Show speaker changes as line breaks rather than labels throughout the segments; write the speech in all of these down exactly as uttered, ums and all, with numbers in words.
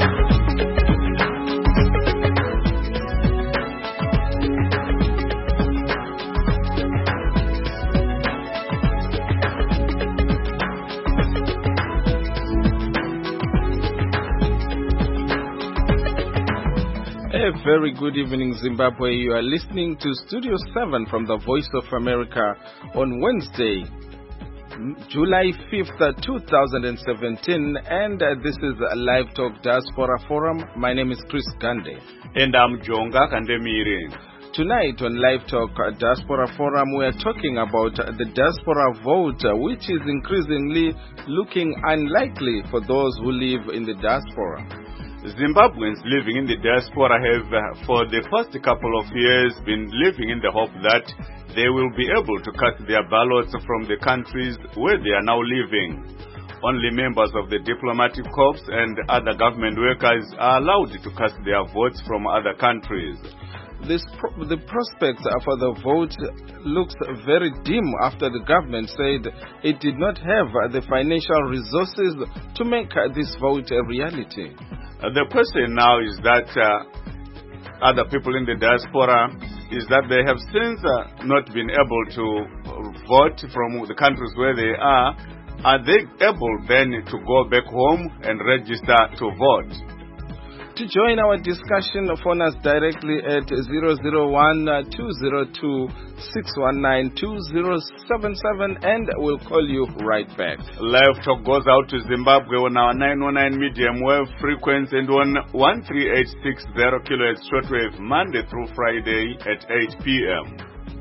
A very good evening, Zimbabwe. You are listening to Studio seven from the Voice of America on Wednesday, July fifth, twenty seventeen, and uh, this is a Live Talk Diaspora Forum. My name is Chris Gande.
And I'm Jonga Kandemire.
Tonight on Live Talk Diaspora Forum, we are talking about the diaspora vote, which is increasingly looking unlikely for those who live in the diaspora.
Zimbabweans living in the diaspora have, uh, for the first couple of years, been living in the hope that they will be able to cast their ballots from the countries where they are now living. Only members of the diplomatic corps and other government workers are allowed to cast their votes from other countries.
This pro- the prospects for the vote looks very dim after the government said it did not have the financial resources to make this vote a reality.
Uh, the question now is that uh, other people in the diaspora is that they have since uh, not been able to vote from the countries where they are. Are they able then to go back home and register to vote?
To join our discussion, phone us directly at zero zero one, two zero two, six one nine, two zero seven seven and we'll call you right back.
Live Talk goes out to Zimbabwe on our nine oh nine medium wave frequency and on one three eight six zero kilohertz shortwave Monday through Friday at eight p.m.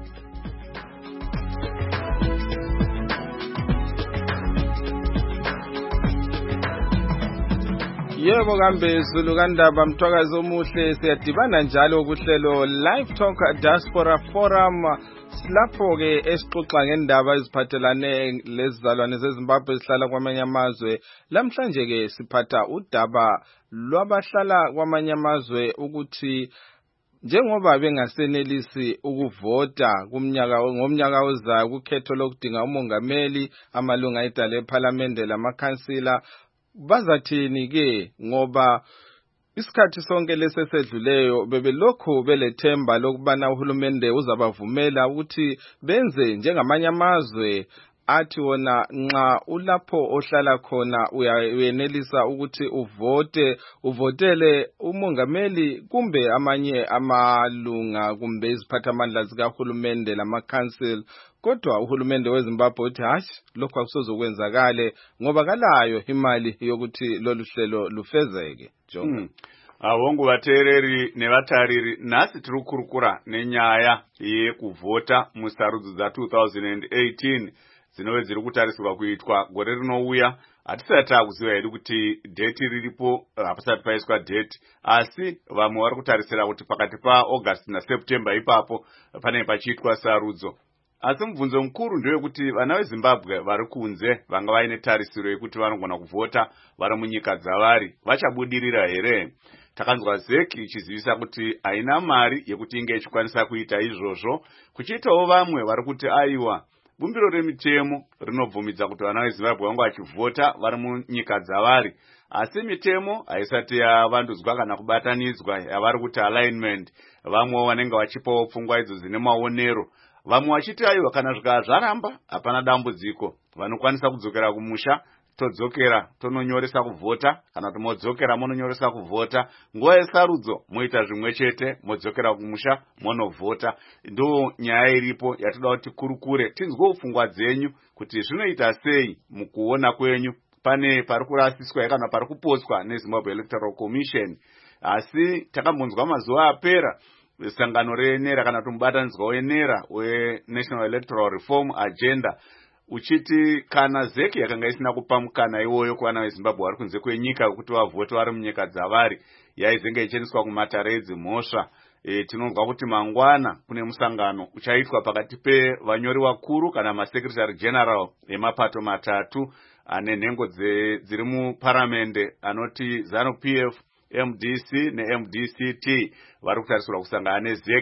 Yebo kambe Zulu kandaba mthwakazi omuhle siyadibana njalo kuhlelo Live Talk Diaspora Forum lapho ke esixoxa ngendaba eziphathelane lezizalwane zeZimbabwe ezihlala kwamanye amazwe. Lamhlanje ke siphatha udaba lwabahlala kwamanye amazwe ukuthi njengoba bengasenelisi ukuvota kumnyaka ngomnyaka ozayo kukhetho lokudinga umongameli, amalunga edale eParliament lamakhansila, bazathini ke ngoba isikhathi sonke lesesedluleyo bebelokho belethemba lokubana uhulumende uzabavumela ukuthi benze njengamanye amazwe athi wona nxa ulapho ohlala khona uyenelisa ukuthi uvote uvotele umongameli kumbe amanye amalunga kumbe iziphathamandla zikahulumende lamakhansila. Kodwa uhulumende weZimbabwe uthi hashi lokho akusozokwenzakale ngoba kalayo imali yokuthi lolu hlelo lufezeke. Jonga.
Mm. Awongo vateereri nevatariri nhasi tiri kukurukura nenyaya yekuvhota musarudzo dza two thousand eighteen dzinove dziri kutarisirwa kuitwa gore rinouya. Hatisati takuziva hedu kuti dheti riripo, hapasati paiswa dheti, asi vamwe vari kutarisira kuti pakati paAugust naSeptember ipapo pane pachiitwa sarudzo. Asi mubvunzo mukuru ndewekuti vana veZimbabwe vari kunze vanga vaine tarisiro yekuti vanogona kuvhota vari munyika dzavari vachabudirira here? Takanzwa zeki ichizivisa kuti haina mari yekuti inge ichikwanisa kuita izvozvo, kuchiitawo vamwe vari kuti aiwa bumbiro remitemo rinobvumidza kuti vana veZimbabwe vange vachivhota vari munyika dzavari, asi mitemo haisati yavandudzwa kana kubatanidzwa yavari kuti alignment. Vamwe vanenge vachipawo pfungwa idzo dzine maonero, vamwe vachiti aiwa kana zvikava zvaramba hapana dambudziko, vanokwanisa kudzokera kumusha, todzokera tononyoresa kuvhota, kana kuti modzokera mononyoresa kuvhota, nguva yesarudzo moita zvimwe chete, modzokera kumusha monovhota. Ndo nyaya iripo yatoda kuti kurukure tinzwewo pfungwa dzenyu kuti zvinoita sei mukuona kwenyu. Pane pari kurasiswa kana pari kuposwa neZimbabwe Electoral Commission, asi takambonzwa mazuva apera sangano renera kana kuti mubatanidzwa wenera weNational Electoral Reform Agenda uchiti kana zeki yakanga isina kupa mukana iwoyo kuvana veZimbabwe vari kunze kwenyika kuti vavhote vari munyika dzavari, yaizenge ichiendeswa kumatare edzimhosva. E, tinonzwa kuti mangwana kune musangano uchaitwa pakati pevanyori vakuru kana masekretary general emapato matatu ane nhengo dziri muparamende anoti ZANU P F, M D C ne M D C T vari kutarisirwa kusangana nezeki.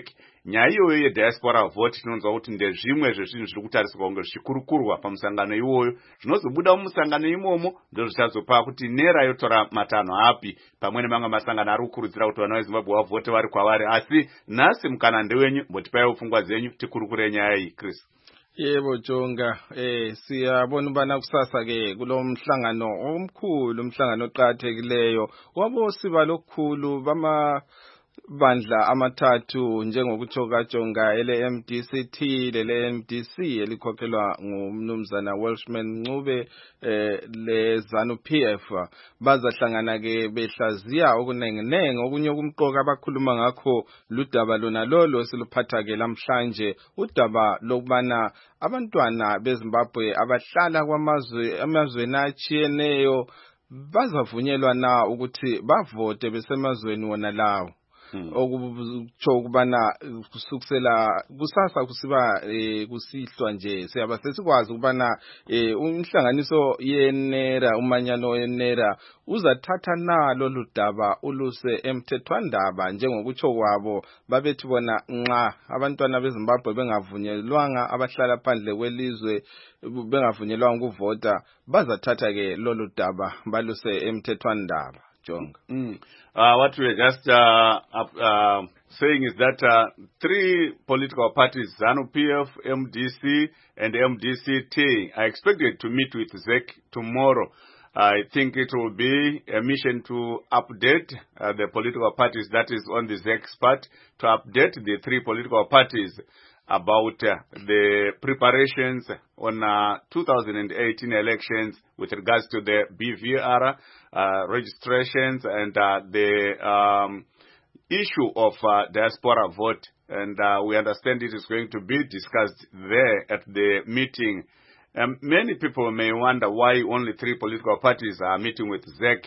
nyaya iyoyo yediaspora vote tinonzwa kuti ndezvimwe zvezvinhu zviri kutarisirwa kunge zvichikurukurwa pamusangano iwoyo. Zvinozobuda mumusangano imomo ndo zvichazopa kuti nera yotora matanho api, pamwe nemamwe masangano ari kukurudzira kuti vana veZimbabwe vavote vari kwavari. Asi nhasi mukana ndewenyu, mbotipawo pfungwa dzenyu tikurukure nyaya iyi, Chris.
Yebo Jonga, eh siyabona ubana kusasa ke kulomhlangano omkhulu, umhlangano oqhathekileyo wabosiba lokukhulu bama bandla amathathu njengokutsho kaJonga ele M D C T lele M D C elikhokhelwa ngumnumzana Welshman Ncube eh le ZANU P F bazahlangana ke behlaziya okunengenenge okunye okumqoka abakhuluma ngakho ludaba lona lolo siluphatha ke namhlanje, udaba lokubana abantwana beZimbabwe abahlala kwamazwe amazweni achiyeneyo bazavunyelwa na ukuthi bavote besemazweni wona lawo. Hmm. Okutsho ukubana kusukusela kusasa kusiba eh, kusihlwa nje siyaba sesikwazi ukubana eh, umhlanganiso yenera umanyano yenera uzathatha nalo ludaba uluse emthethwandaba njengokutsho kwabo babethi bona nxa abantwana beZimbabwe bengavunyelwanga abahlala phandle kwelizwe bengavunyelwanga ukuvota bazathatha ke lolu daba baluse emthethwandaba. Jonga.
Mm. Uh, what we are just uh, uh, saying is that uh, three political parties, ZANU P F, M D C, and M D C T, are expected to meet with Z E C tomorrow. I think it will be a mission to update uh, the political parties, that is on the Z E C's part, to update the three political parties about uh, the preparations on uh, two thousand eighteen elections with regards to the B V R uh, registrations and uh, the um, issue of uh, diaspora vote. And uh, we understand it is going to be discussed there at the meeting. Um, many people may wonder why only three political parties are meeting with Z E C.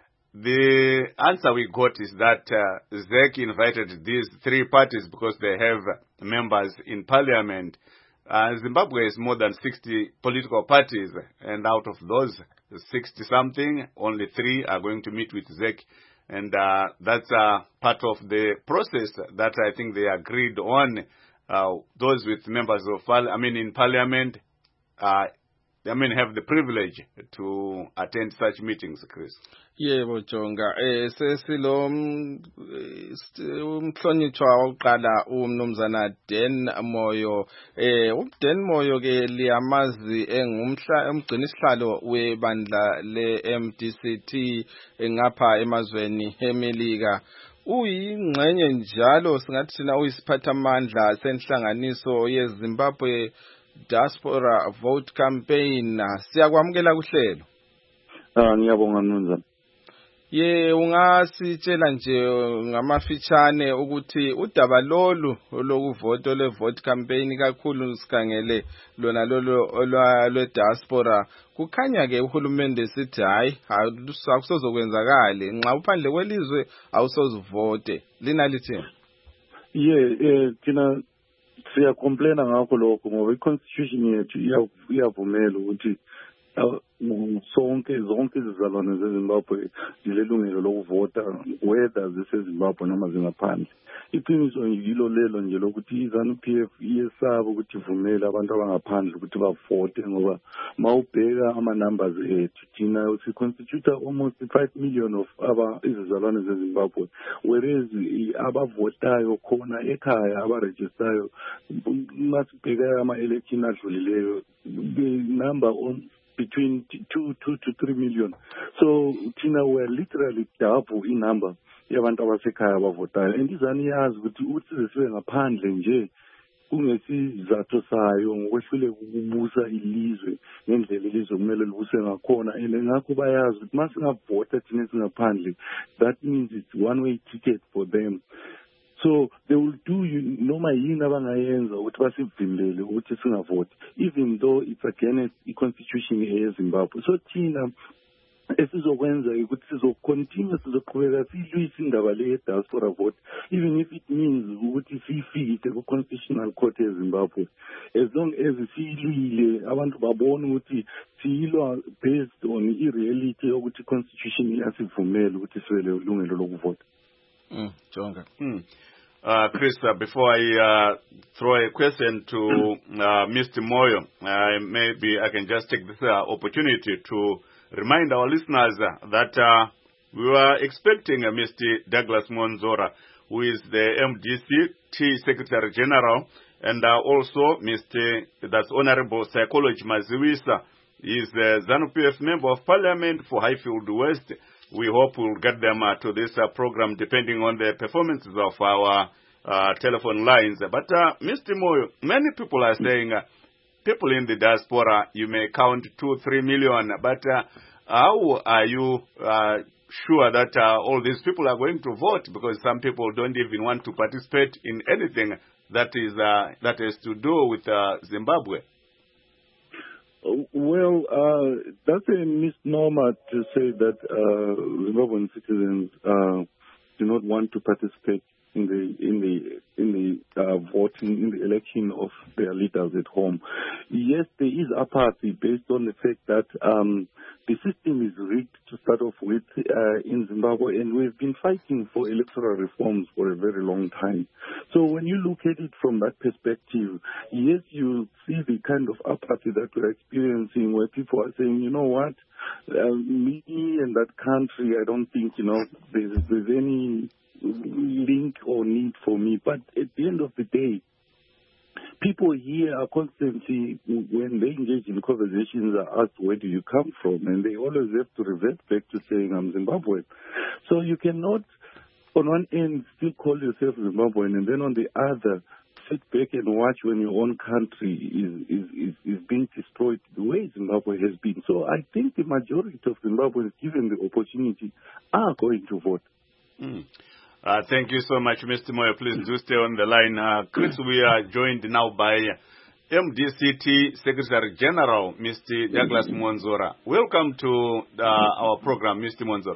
The answer we got is that uh, Z E C invited these three parties because they have members in parliament. Uh, Zimbabwe has more than sixty political parties, and out of those sixty-something, only three are going to meet with Z E C. And uh, that's uh, part of the process that I think they agreed on. Uh, those with members of, I mean, in parliament, uh, I mean, have the privilege to attend such meetings, Chris.
Yebo Jonga, eh sesilo umhlonitshwa oqala umnumzana Den Moyo, eh uDen Moyo ke liyamazi engumhla umgcini sihlalo webandla le M D C T ngapha emazweni eMelika. Uyingxenye njalo singathi sina uyisiphathamandla senhlanganiso yeZimbabwe Diaspora Vote Campaign. Siyakwamukela kuhlelo.
Ah ngiyabonga mnumzana.
Ye ungasitshela nje ngamafitshane ukuthi udaba lolu lokuvota le vote campaign kakhulu sikhangele lona lolo olwa diaspora kukhanya ke uhulumende sithi hayi akusozokwenzakala nxa uphandle kwelizwe awusozivote lina lithini?
Ye eh thina siya complain ngakho lokho ngoba iconstitution yethu iyavumela ukuthi sonke zonke izizalwane zeZimbabwe zilelungelo lokuvota whether ziseZimbabwe noma zingaphandle. Iqiniso yilo lelo nje lokuthi iZANU P F iyesaba ukuthi ivumele abantu abangaphandle ukuthi bavote ngoba mawubheka ama numbers ethu thina si constitute almost five million of aba izizalwane zeZimbabwe, whereas abavotayo khona ekhaya abaregistrayo masibheka ama election adlulileyo the number on between two, two to three million. So, Tina, we're literally double in number. Yabantu abasekhaya abavotayo. And izani yazi ukuthi uthi sesibe ngaphandle nje kungesizathu sayo ngokwehlule ukubusa ilizwe ngendlela ilizwe kumele libuse ngakhona. And ngakho bayazi ukuthi masingavota thina singaphandle, that means it's one way ticket for them. So they will do you noma yini abangayenza ukuthi basivimlele ukuthi singavote, even though it's against the constitution yeZimbabwe. So thina esizokwenza ukuthi sizocontinue sizoqhubeka silwisa indaba le diaspora vote, even if it means ukuthi sifike ku constitutional court yeZimbabwe, as long as silwile abantu babona ukuthi siyilwa based on i-reality yokuthi constitution iyasivumela ukuthi sibe lelungelo lokuvota.
Mm, Jonga.
Mm. Uh, Chris, uh, before I uh, throw a question to uh, Mister Moyo, uh, maybe I can just take this uh, opportunity to remind our listeners uh, that uh, we were expecting uh, Mister Douglas Mwonzora, who is the M D C T Secretary General, and uh, also Mister that's Honorable Psychology Maziwisa, is the ZANU-P F Member of Parliament for Highfield West. We hope we'll get them uh, to this uh, program depending on the performances of our uh, telephone lines. But uh, Mister Moyo, many people are saying uh, people in the diaspora, you may count two, three million, but uh, how are you uh, sure that uh, all these people are going to vote? Because some people don't even want to participate in anything that is uh, that has to do with uh, Zimbabwe.
Well, uh, that's a misnomer to say that uh, Zimbabwean citizens uh, do not want to participate in the in the in the uh, voting in the election of their leaders at home. Yes, there is apathy based on the fact that um, the system is rigged to start off with uh, in Zimbabwe, and we've been fighting for electoral reforms for a very long time. So when you look at it from that perspective, yes, you see the kind of apathy that we're experiencing, where people are saying, you know what, uh, me and that country, I don't think, you know, there's, there's any link or need for me. But at the end of the day, people here are constantly, when they engage in conversations, are asked, where do you come from? And they always have to revert back to saying, I'm Zimbabwean. So you cannot, on one end, still call yourself Zimbabwean, and then on the other, sit back and watch when your own country is, is, is, is being destroyed the way Zimbabwe has been. So I think the majority of Zimbabweans, given the opportunity, are going to vote.
Mm. Uh, thank you so much, Mister Moyo. Please do stay on the line. Uh, Chris, we are joined now by M D C T Secretary General, Mister Douglas Mwonzora. Welcome to uh, our program, Mister Mwonzora.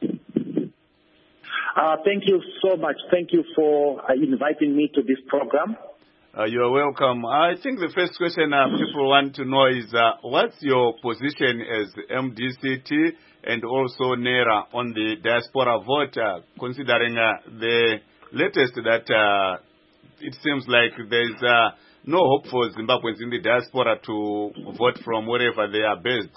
Uh, thank you so much. Thank you for uh, inviting me to this program.
Uh, you're welcome. I think the first question uh, people want to know is, uh, what's your position as M D C T and also NERA on the diaspora vote, uh, considering uh, the latest that uh, it seems like there's uh, no hope for Zimbabweans in the diaspora to vote from wherever they are based?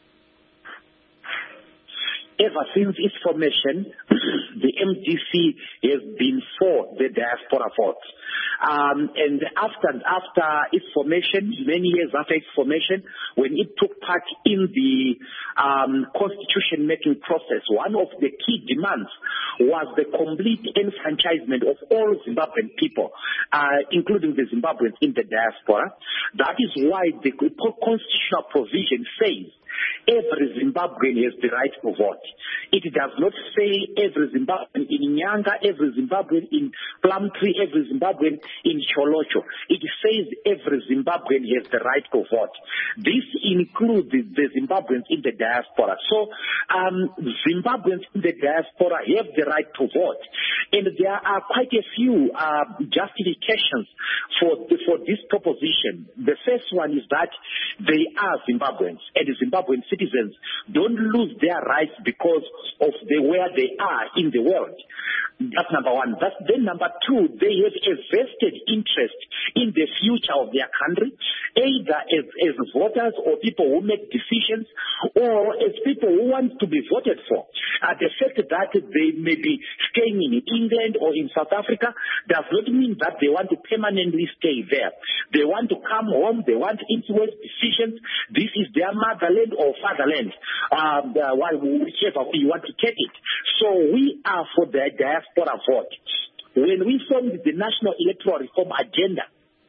Ever since its formation, the M D C has been for the diaspora vote. Um, and after after its formation, many years after its formation, when it took part in the um, constitution-making process, one of the key demands was the complete enfranchisement of all Zimbabwean people, uh, including the Zimbabweans in the diaspora. That is why the constitutional provision says every Zimbabwean has the right to vote. It does not say every Zimbabwean in Nyanga, every Zimbabwean in Plumtree, every Zimbabwean in Cholocho. It says every Zimbabwean has the right to vote. This includes the, the Zimbabweans in the diaspora. So um, Zimbabweans in the diaspora have the right to vote. And there are quite a few uh, justifications for, for this proposition. The first one is that they are Zimbabweans, and Zimbabwean citizens don't lose their rights because of the where they are in the world. That's number one. That's then number two, they have a vested interest in the future of their country, either as, as voters or people who make decisions, or as people who want to be voted for. Uh, the fact that they may be staying in England or in South Africa does not mean that they want to permanently stay there. They want to come home, they want to influence decisions. This is their motherland or fatherland, um, uh, whichever way you want to take it. So we are for the diaspora vote. When we formed the National Electoral Reform Agenda,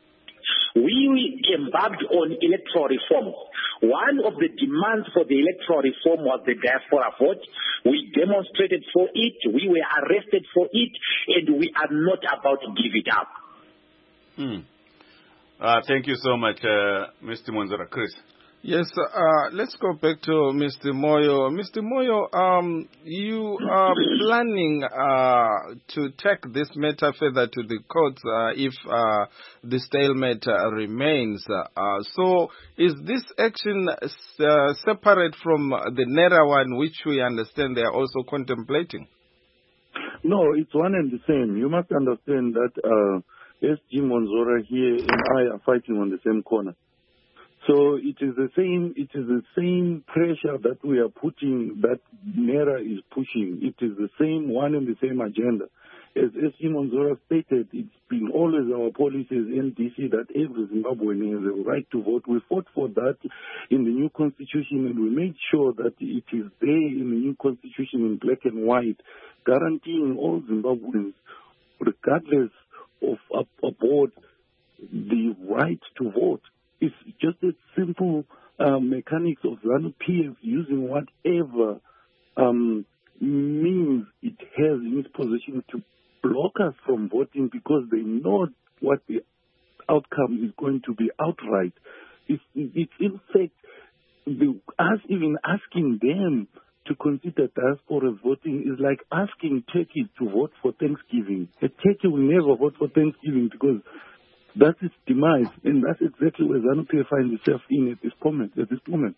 we embarked on electoral reforms. One of the demands for the electoral reform was the diaspora vote. We demonstrated for it, we were arrested for it, and we are not about to give it up.
Hmm. Uh, thank you so much, uh, Mister Mwonzora. Chris.
Yes, uh, let's go back to Mister Moyo. Mister Moyo, um, you are planning uh, to take this matter further to the courts uh, if uh, the stalemate uh, remains. Uh, so is this action uh, separate from the NERA one, which we understand they are also contemplating?
No, it's one and the same. You must understand that uh, S G Monzora here and I are fighting on the same corner. So it is the same. It is the same pressure that we are putting. That NERA is pushing. It is the same one and the same agenda. As S G Monzora stated, it's been always our policies in D C that every Zimbabwean has a right to vote. We fought for that in the new constitution, and we made sure that it is there in the new constitution in black and white, guaranteeing all Zimbabweans, regardless of aboard, the right to vote. It's just a simple uh, mechanics of ZANU-P F using whatever um, means it has in its position to block us from voting because they know what the outcome is going to be outright. It's, it's in fact, the, us even asking them to consider diaspora voting is like asking Turkey to vote for Thanksgiving. A Turkey will never vote for Thanksgiving because that's its demise, and that's exactly where ZANU-P F finds itself in at this moment. At this moment.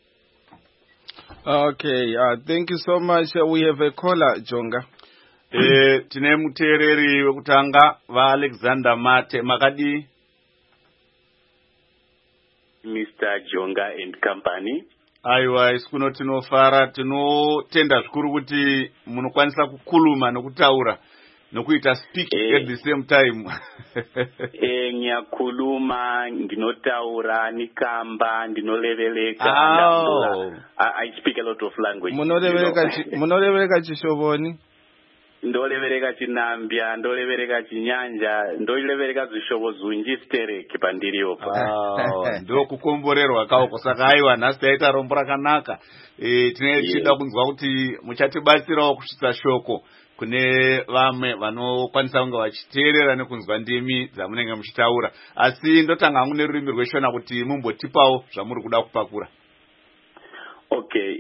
Okay, uh, thank you so much. Uh, we have a caller, Jonga.
Eh, tine mutereri wekutanga va Alexander Mate Makadi.
Mister Jonga and company.
Aiwa, isikuno tinofara tinotenda zvikuru kuti munokwanisa kukuluma nokutaura nokuita speak eh, at the same time.
eh nyakuluma ndinotaura nikamba ndinoleveleka
oh.
I, I speak a lot of language.
Munoleveleka munoleveleka chishovoni.
Ndolevereka chinambya, ndolevereka chinyanja, ndolevereka zvishovo zunji stereki pandiriyo.
Ah, ndo kukomborerwa kaoko saka aiwa nhasi taita rombo rakanaka. Eh tine chida kunzwa kuti muchatibatsirawo kusvitsa shoko kune vamwe vanokwanisa kunge vachiteerera nekunzwa ndimi dzamunenge muchitaura. Asi ndotanga hangu nerurimi rweshona kuti mumbotipawo zvamuri kuda kupakura.
Okay.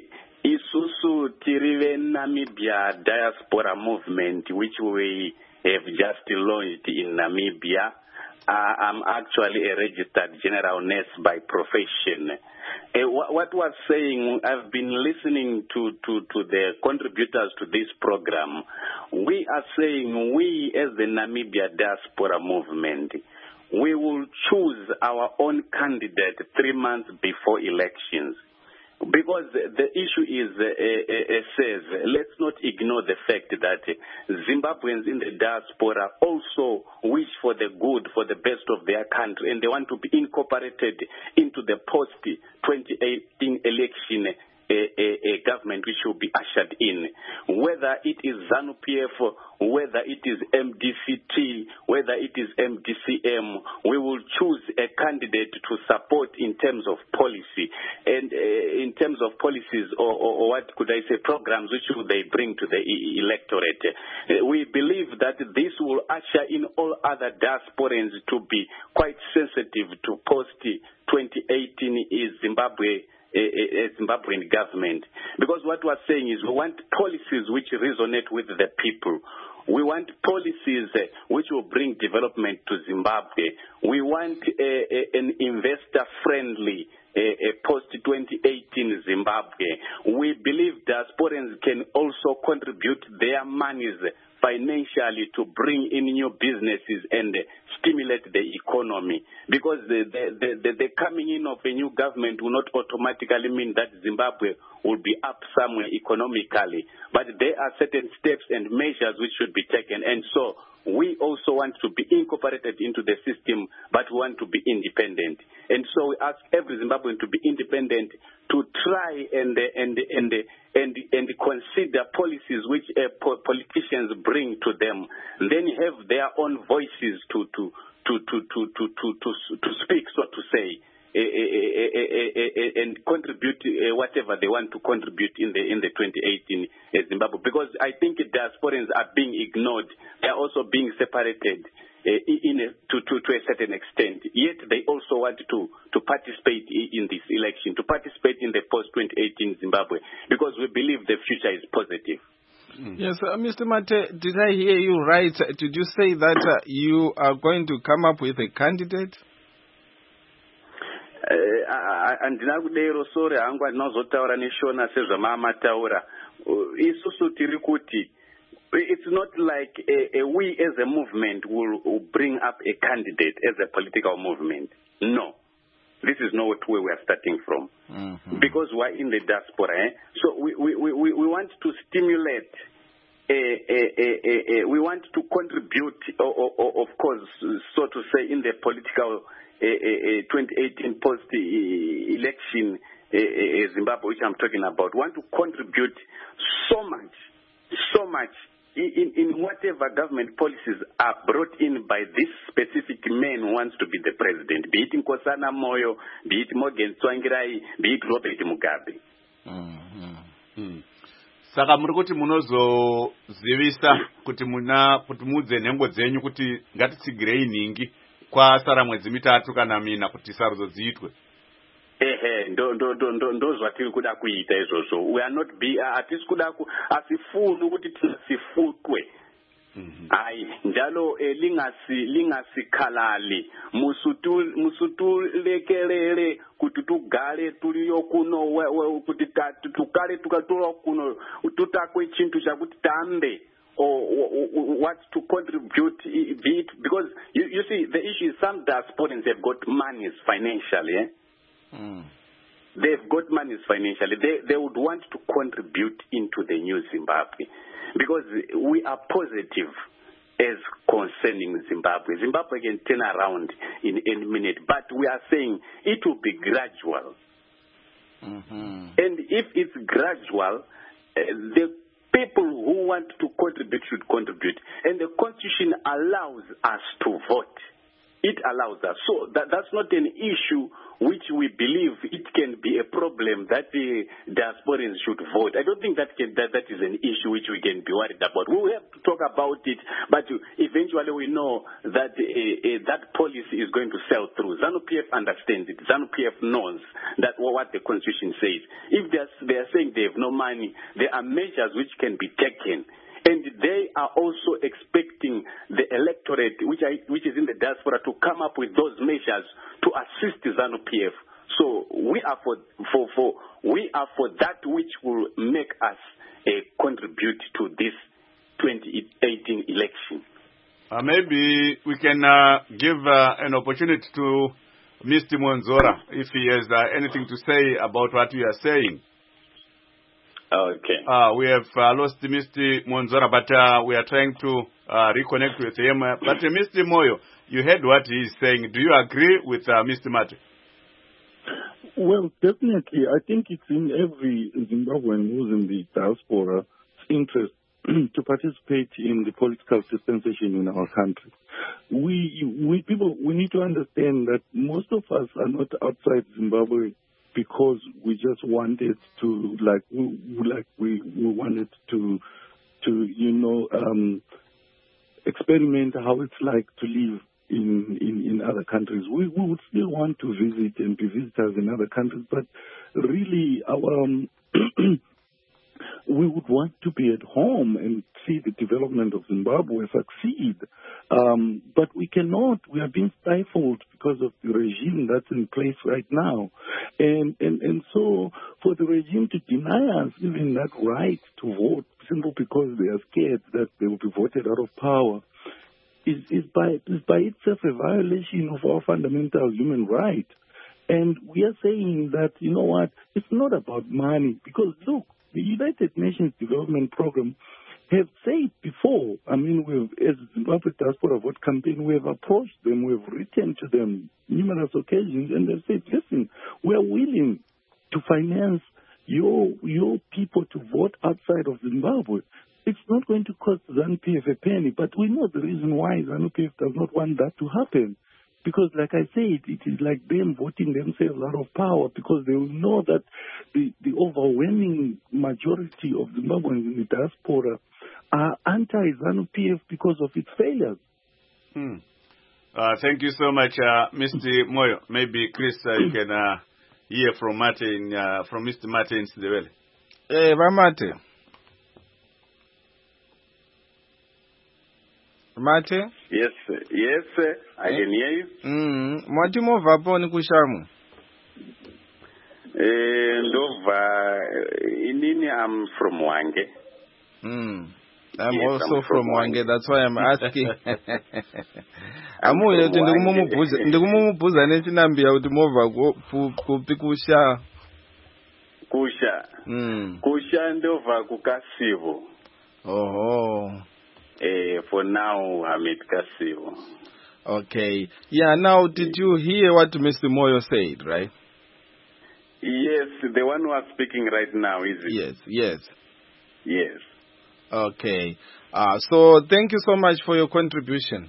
Isusu tirive Namibia diaspora movement, which we have just launched in Namibia. Uh, I'm actually a registered general nurse by profession. Uh, what, what was saying, I've been listening to, to, to the contributors to this program. We are saying we as the Namibia diaspora movement, we will choose our own candidate three months before elections. Because the issue is, uh, uh, uh, says, let's not ignore the fact that Zimbabweans in the diaspora also wish for the good, for the best of their country, and they want to be incorporated into the post twenty eighteen election A, a, a government which will be ushered in, whether it is ZANU-P F, whether it is M D C T, whether it is M D C M, we will choose a candidate to support in terms of policy and uh, in terms of policies or, or, or what could I say, programs which will they bring to the e- electorate. Uh, we believe that this will usher in all other diasporans to be quite sensitive to post twenty eighteen is Zimbabwe A, a Zimbabwean government. Because what we're saying is we want policies which resonate with the people. We want policies uh, which will bring development to Zimbabwe. We want uh, uh, an investor-friendly uh, uh, post twenty eighteen Zimbabwe. We believe diasporans can also contribute their monies financially to bring in new businesses and uh, stimulate the economy. Because the, the, the, the, the coming in of a new government will not automatically mean that Zimbabwe will be up somewhere economically. But there are certain steps and measures which should be taken. And so we also want to be incorporated into the system, but we want to be independent. And so we ask every Zimbabwean to be independent, to try and and and and and consider policies which uh, po- politicians bring to them, then have their own voices to to to to to to to to, to speak, so to say, uh, uh, uh, uh, uh, and contribute uh, whatever they want to contribute in the in the twenty eighteen uh, Zimbabwe. Because I think diasporans are being ignored; they are also being separated. Uh, in a, to, to, to a certain extent, yet they also want to, to participate in this election, to participate in the post twenty eighteen Zimbabwe, because we believe the future is positive.
Mm. Yes, uh, Mister Mate, did I hear you right? Did you say that uh, you are going to come up with a candidate?
Andina kudero sore hangu andinozotaura neshona sezvamamataura. Isusu tiri kuti it's not like a, a we as a movement will, will bring up a candidate as a political movement. No. This is not where we are starting from. Mm-hmm. Because we're in the diaspora. Eh? So we, we, we, we want to stimulate, a, a, a, a, a, we want to contribute, or, or, or, of course, so to say, in the political a, a, a twenty eighteen post-election Zimbabwe, which I'm talking about. We want to contribute so much, so much In, in whatever government policies are brought in by this specific man who wants to be the president, be it Nkosana Moyo, be it Morgan Tsvangirai, be it Robert Mugabe.
Mm-hmm. Saka muri kuti munozozivisa kuti muna kuti mudze nhengo dzenyu kuti ngatitsigirei ningi kwasara mwedzi mitatu kana mina kuti sarudzo dziitwe.
Ehe, ndo ndo ndo ndo ndo zwatiri kuda kuita izvozvo. We are not be atisi kuda ku asifuni kuti tisifutwe. Hayi, njalo lingasi lingasikhalali musutu musutulekelele kuti tugale tuliyo kuno kuti tukale tukatola kuno tutakwe chintu chakuti tambe or what to contribute it, because you, you see the issue is some diasporans have got money financially, eh? Mm. They've got money financially. They they would want to contribute into the new Zimbabwe, because we are positive as concerning Zimbabwe. Zimbabwe can turn around in any minute, but we are saying it will be gradual. Mm-hmm. And if it's gradual, uh, the people who want to contribute should contribute, and the Constitution allows us to vote. It allows us. So that, that's not an issue which we believe it can be a problem that the diasporans should vote. I don't think that can, that, that is an issue which we can be worried about. We will have to talk about it, but eventually we know that uh, uh, that policy is going to sell through. ZANU-P F understands it. ZANU-P F knows that what the Constitution says. If they are, they are saying they have no money, there are measures which can be taken. And they are also expecting the electorate, which, are, which is in the diaspora, to come up with those measures to assist the ZANU-P F. So we are for, for, for we are for that which will make us uh, contribute to this twenty eighteen election.
Uh, maybe we can uh, give uh, an opportunity to Mister Mwonzora if he has uh, anything to say about what you are saying.
Okay.
Uh, we have uh, lost Mister Mwonzora, but uh, we are trying to uh, reconnect with him. But uh, Mister Moyo, you heard what he is saying. Do you agree with uh, Mister Mate?
Well, definitely. I think it's in every Zimbabwean who's in the diaspora's interest to participate in the political dispensation in our country. We, we people, we need to understand that most of us are not outside Zimbabwe because we just wanted to, like, we, like we, we wanted to, to, you know, um, experiment how it's like to live in, in, in other countries. We, we would still want to visit and be visitors in other countries, but really our, um, we would want to be at home and see the development of Zimbabwe succeed. Um, but we cannot. We are being stifled because of the regime that's in place right now. And, and, and so for the regime to deny us even that right to vote simply because they are scared that they will be voted out of power is, is, by, is by itself a violation of our fundamental human right. And we are saying that, you know what, it's not about money. Because, look, the United Nations Development Program have said before, I mean, we've, as Zimbabwe Diaspora Vote Campaign, we have approached them, we've written to them numerous occasions, and they've said, listen, we are willing to finance your your people to vote outside of Zimbabwe. It's not going to cost ZANU-P F a penny, but we know the reason why ZANU-P F does not want that to happen. Because, like I said, it is like them voting themselves out of power because they will know that the, the overwhelming majority of Zimbabweans in the diaspora are anti-ZANU-P F because of its failures.
Hmm. Uh, thank you so much, uh, Mister Moyo. Maybe, Chris, uh, you can uh, hear from Martin, uh, from Mister Martin Sidewele.
Hey, Martin. Mate?
Yes, yes, sir. I can hear you.
Mm. Mwati mova po ni kushamu?
Eh, ndova, inini I'm from Wange.
Mm. I'm
Yes,
also
I'm
from
from
Wange.
Wange.
That's why I'm asking.
I'm
Amuye
from
kuti
Wange.
ndikumubhuza nechinambia kuti movha ku- kupi kusha.
Kusha.
Mm.
Kusha ndova kukasivo.
Oh.
Eh, for now, I'm at Kasivo.
Okay. Yeah, now did you hear what Mister Moyo said, right?
Yes, the one who is speaking right now, is it?
Yes, yes.
Yes.
Okay. Uh, so thank you so much for your contribution.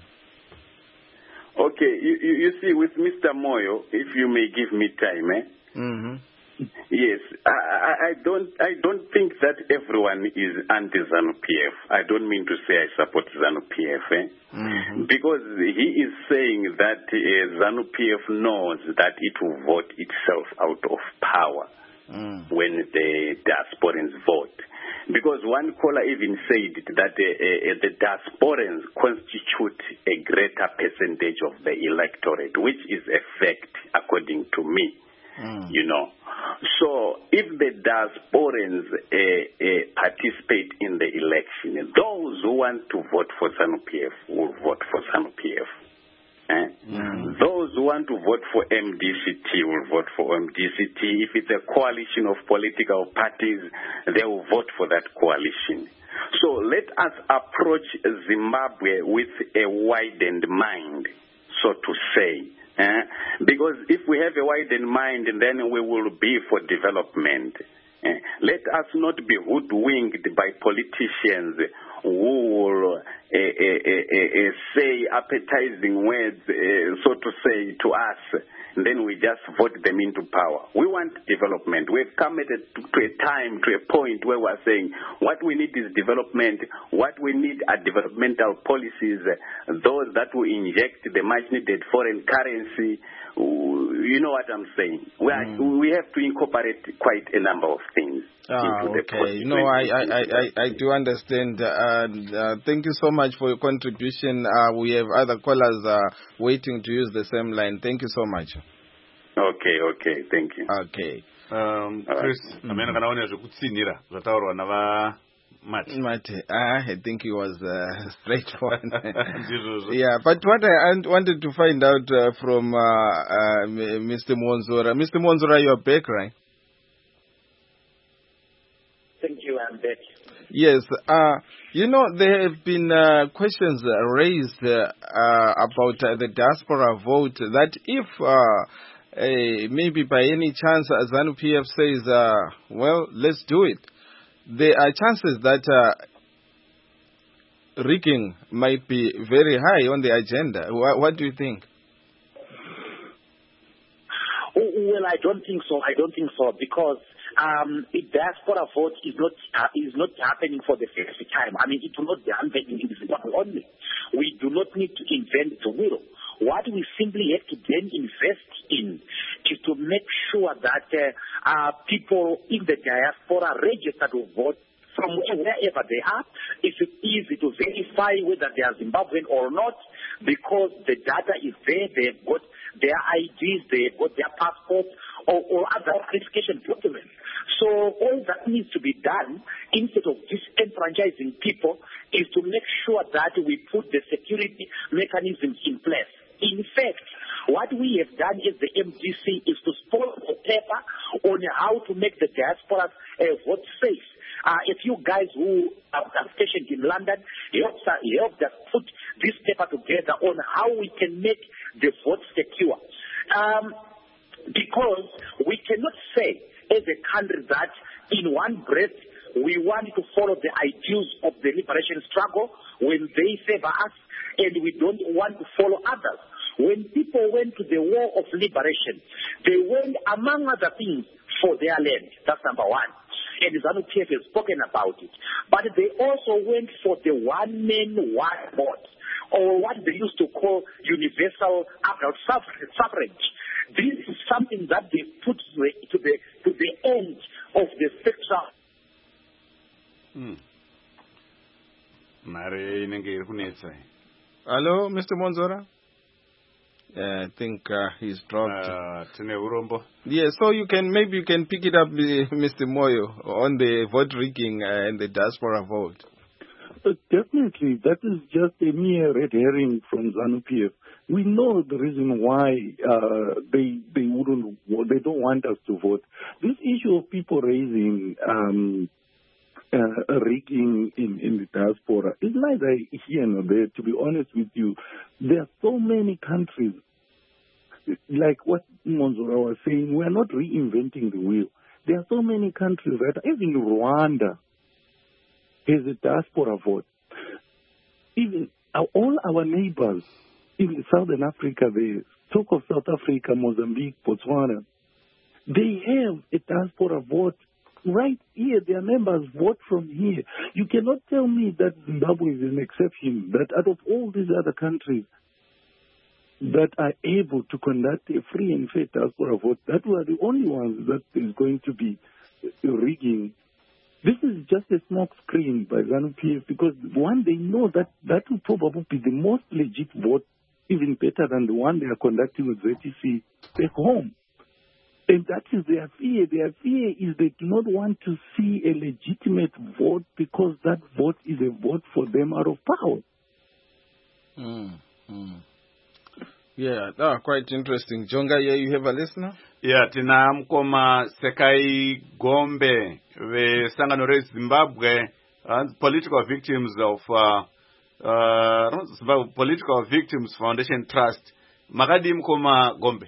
Okay, you, you, you see, with Mister Moyo, if you may give me time, eh?
Mm-hmm.
Yes, I, I, I don't I don't think that everyone is anti-ZANU-P F. I don't mean to say I support ZANU-P F, eh?
Mm-hmm.
Because he is saying that uh, ZANU-P F knows that it will vote itself out of power
Mm.
when the diasporans vote. Because one caller even said that uh, uh, the diasporans constitute a greater percentage of the electorate, which is a fact according to me.
Mm.
You know, so if the diasporans uh, uh, participate in the election, those who want to vote for ZANU-P F will vote for ZANU-P F. Eh?
Mm.
Those who want to vote for M D C T will vote for M D C T. If it's a coalition of political parties, they will vote for that coalition. So let us approach Zimbabwe with a widened mind, so to say. Eh? Because if we have a widened mind, then we will be for development. Eh? Let us not be hoodwinked by politicians who will uh, uh, uh, uh, say appetizing words, uh, so to say, to us, and then we just vote them into power. We want development. We've come at a, to a time, to a point where we're saying what we need is development. What we need are developmental policies, uh, those that will inject the much-needed foreign currency. You know what I'm saying? We, are, mm. we have to incorporate quite a number of things.
Ah, okay. No, I, I, I, I, I do understand. Uh, uh, thank you so much for your contribution. Uh, we have other callers uh, waiting to use the same line. Thank you so much.
Okay, okay. Thank you.
Okay.
Um, Chris,
mm-hmm.
amene kanaone zvekutsinira zvataurwa nava Mati.
Mati, ah, I think he was uh, straightforward. Yeah, but what I wanted to find out uh, from uh, uh, Mister Monzora. Mister Monzora, you're back, right?
Thank you, I'm back.
Yes, uh, you know, there have been uh, questions raised uh, uh, about uh, the diaspora vote, that if uh, uh, maybe by any chance uh, ZANU-P F says, uh, well, let's do it, there are chances that uh, rigging might be very high on the agenda. What, what do you think?
Oh, well, I don't think so. I don't think so because um, the diaspora vote is not uh, is not happening for the first time. I mean, it will not be happening in Zimbabwe only. We do not need to invent the wheel. What we simply have to then invest in is to make sure that uh, uh, people in the diaspora register to vote from wherever they are. It's easy to verify whether they are Zimbabwean or not because the data is there. They've got their I Ds, they've got their passports or, or other verification documents. So all that needs to be done instead of disenfranchising people is to make sure that we put the security mechanisms in place. In fact, what we have done as the M D C is to sponsor a paper on how to make the diaspora uh, vote safe. Uh, a few guys who are stationed in London helped, uh, helped us put this paper together on how we can make the vote secure. Um, because we cannot say as a country that in one breath we want to follow the ideals of the liberation struggle when they favor us, and we don't want to follow others. When people went to the war of liberation, they went, among other things, for their land. That's number one. And ZANU-P F has spoken about it. But they also went for the one-man, one-vote, or what they used to call universal adult suffrage. This is something that they put to the, to the, to the end of the sexual.
Hmm. Mare inenge iri kunetsa.
Hello, Mister Monzora? Uh, I think uh, he's dropped.
Uh, tine urombo.
Yeah, so you can maybe you can pick it up, uh, Mister Moyo, on the vote rigging uh, and the diaspora vote.
Uh, definitely, that is just a mere red herring from ZANU-P F. We know the reason why uh, they they wouldn't they don't want us to vote. This issue of people raising um, uh, rigging in, in the diaspora is neither here nor there. To be honest with you, there are so many countries. Like what Monzora was saying, we are not reinventing the wheel. There are so many countries that even Rwanda has a diaspora vote. Even our, all our neighbors in Southern Africa, the talk of South Africa, Mozambique, Botswana, they have a diaspora vote right here. Their members vote from here. You cannot tell me that Zimbabwe is an exception, that out of all these other countries that are able to conduct a free and fair diaspora vote, that were the only ones that is going to be rigging. This is just a smoke screen by ZANU-P F because, one, they know that that will probably be the most legit vote, even better than the one they are conducting with Z T C back home. And that is their fear. Their fear is they do not want to see a legitimate vote because that vote is a vote for them out of power.
Mm, mm. Yeah, oh, quite interesting. Jonga, yeah, you have a listener?
Yeah, tina mkoma Sekai Gombe ve sangano re Zimbabwe uh, political victims of uh, uh, Zimbabwe Political Victims Foundation Trust. Makadi mkoma Gombe.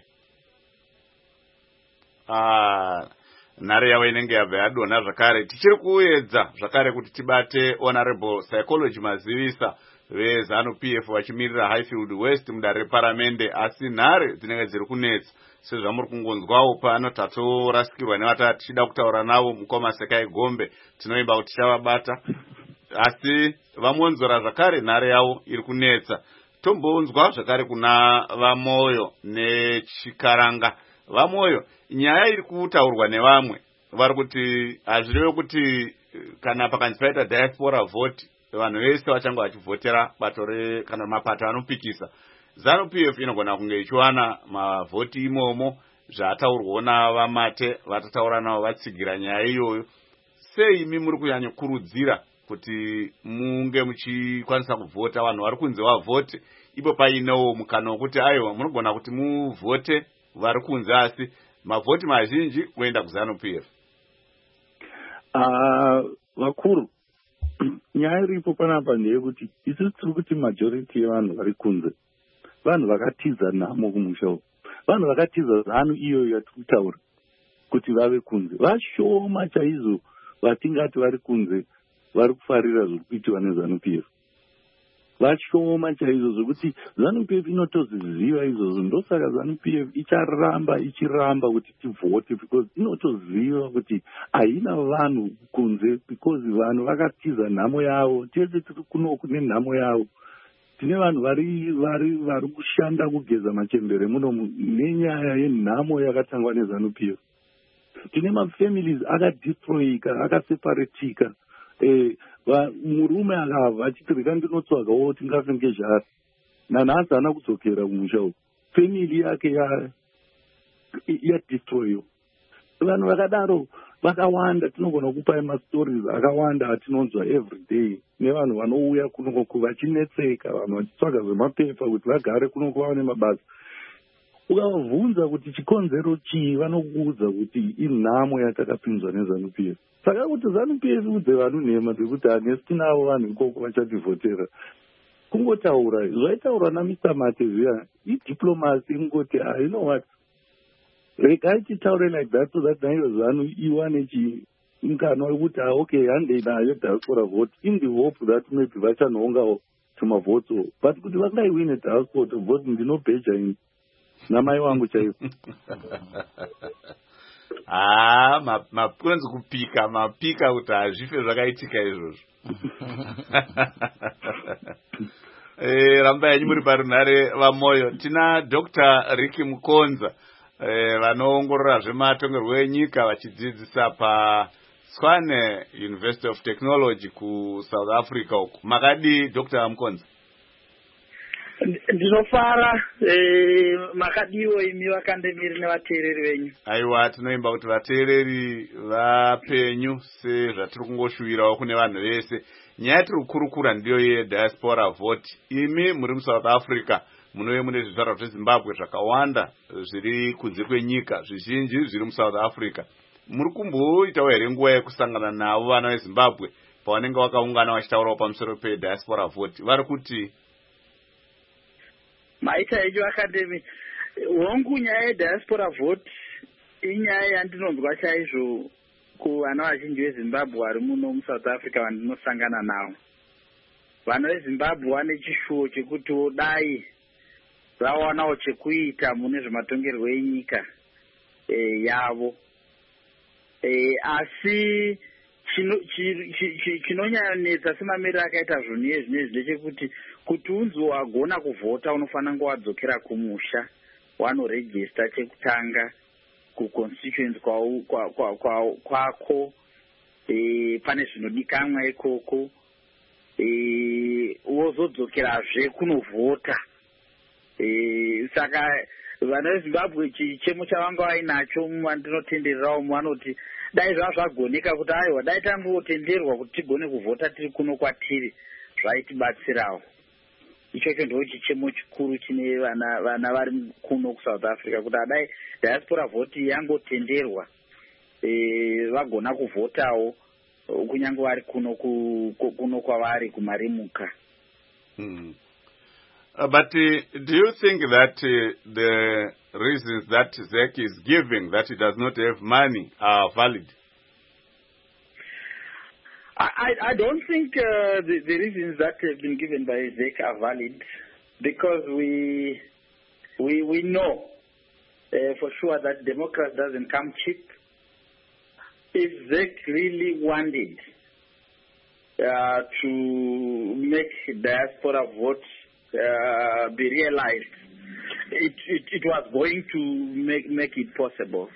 Ah, nare yawe inenge yabve adona zvakare tichiri kuedza zvakare kuti tibate Honorable Psychology Mazivisa ve ZANU-P F vachimirira Highfield West mudare reparamende, asi nhare dzinenge dziri kunetsa sezvamuri kungonzwawo pano tatorasikirwa nevatatu tichida kutaura navo mukoma Sekai Gombe tinoimba kuti tichavabata, asi vamonzora zvakare nhare yavo iri kunetsa. Tombonzwa zvakare kuna Vamoyo neChikaranga. Vamoyo, nyaya iri kutaurwa nevamwe vari kuti hazvirevo kuti kana pakanzi paita diaspora vote vanhu vese vachanga vachivhotera bato re kana mapato anopikisa. ZANU-P F inogona kunge ichiwana mavhoti imomo zvataurwawo navamate vatataura navo vatsigira nyaya iyoyo. Sei imi muri kuyanyokurudzira kuti munge muchikwanisa kuvhota vanhu vari kunze vavhote ipo painewo mukana wekuti aiwa munogona kuti muvhote vari kunze asi mavhoti mazhinji kuenda kuZANU-P F?
Uh, vakuru nyaya iripo panapa ndeyekuti isusu tiri kuti majority yevanhu vari kunze vanhu vakatiza nhamo kumusha uku, vanhu vakatiza ZANU iyoyo yatiri kutaura kuti vave kunze vashoma chaizvo. Vatingati vari kunze vari kufarira zviri kuitiwa neZANU-P F, vashoma chaizvo zvekuti ZANU-P F inotoziziva izvozvo. Ndosaka ZANU-P F icharamba ichiramba kuti tivhote because inotoziva kuti haina vanhu kunze, because vanhu vakatiza nhamo yavo. Tese tiri kunoku nenhamo yavo. Tine vanhu vari vari vari kushanda kugeza machembere munomu nenyaya yenhamo yakatangwa neZANU-P F. Tine mafamilies akadestroyika akaseparatika. Eh, murume akabva achiti rega ndinotsvagawo tingafe ngezvari, nanhasi haana kudzokera kumusha uku, family yake yadestroyiwa. Vanhu vakadaro vakawanda. Tinogona kupai mastories akawanda atinonzwa every day nevanhu vanouya kunoku vachinetseka, vanhu vachitsvaga zvemapepa kuti vagare kunoku vava nemabasa. Ukavabvunza kuti chikonzero chii, vanokuudza kuti inhamo yatakapinzwa neZANU-P F. Saka kuti ZANU-P F udze vanhu nhema dzekuti hanesi tinavo vanhu ikoko vachativhotera, kungotaura zvaitaurwa naMr Mate zviya idiplomasi, ingoti ah, you know what, regai titaure like that so that nayo ZANU iwane chingano wekuti ah, okay handei nayo diaspora vote in the hope that maybe vachanhongawo tumavhotso, but kuti vakaiwine diaspora vote ndinobheja ini namai wangu chaivo.
Ah, mapunzi kupika mapika kuti hazvife zvakaitika izvozvo. Eh, ramba yanyu muri parunhare Vamoyo. Tina Doctor Ricky Mukonza eh, vanoongorora zvematongerwo enyika vachidzidzisa pa Tshwane University of Technology ku South Africa uku. Makadi Doctor Mukonza?
Ndinofara eh, makadiwo imi vakandemiri nevateereri venyu.
Aiwa, tinoimba kuti vateereri vapenyu sezvatiri kungoshuwirawo kune vanhu vese. nyaya tiri kukurukura ndiyo yediaspora vote. Imi muri muSouth Africa munove mune zvizvarwa zveZimbabwe zvakawanda zviri kunze kwenyika, zvizhinji zviri muSouth Africa. Muri kumboitawo here nguva yekusangana navo vana veZimbabwe pavanenge vakaungana vachitaurawo pamusoro pediaspora vote? Vari kuti
maita ejo academy hongu nyaya yediaspora vote inyaya yandinonzwa chaizvo kuvana vazhinji veZimbabwe vari muno muSouth Africa vandinosangana navo. Vana veZimbabwe vane chishuwo chekuti dai vaonawo chekuita mune zvematongerwo enyika e, yavo e, asi chinonyanetsa semamiriro akaita zvoni ezvinezvi ndechekuti kuti unzi wagona kuvhota unofanira kunge wadzokera kumusha wanoregista chekutanga kuconstituency kwako kwa, kwa, kwa, kwa e, pane zvinodikanwa ikoko e, wozodzokerazve kunovhota. E, saka vana veZimbabwe chichemo chavanga vainacho vandinotendererawo vanoti dai zvava zvagoneka kuti aiwa dai tangotenderwa kuti tigone kuvhota tiri kuno kwatiri zvaitibatsirawo. Ichocho ndo chichemo chikuru chine vana vana vari kuno kuSouth Africa kuti adai diaspora vote yangotenderwa e, vagona kuvhotawo kunyange vari kuno kuno kwavari kumarimuka.
Hmm. Uh, but uh, do you think that uh, the reasons that Z E C is giving, that it does not have money, are valid?
I, I don't think uh, the, the reasons that have been given by Z E C are valid, because we we we know uh, for sure that democracy doesn't come cheap. If Z E C really wanted uh, to make diaspora votes Uh, be realized, it, it it was going to make make it possible.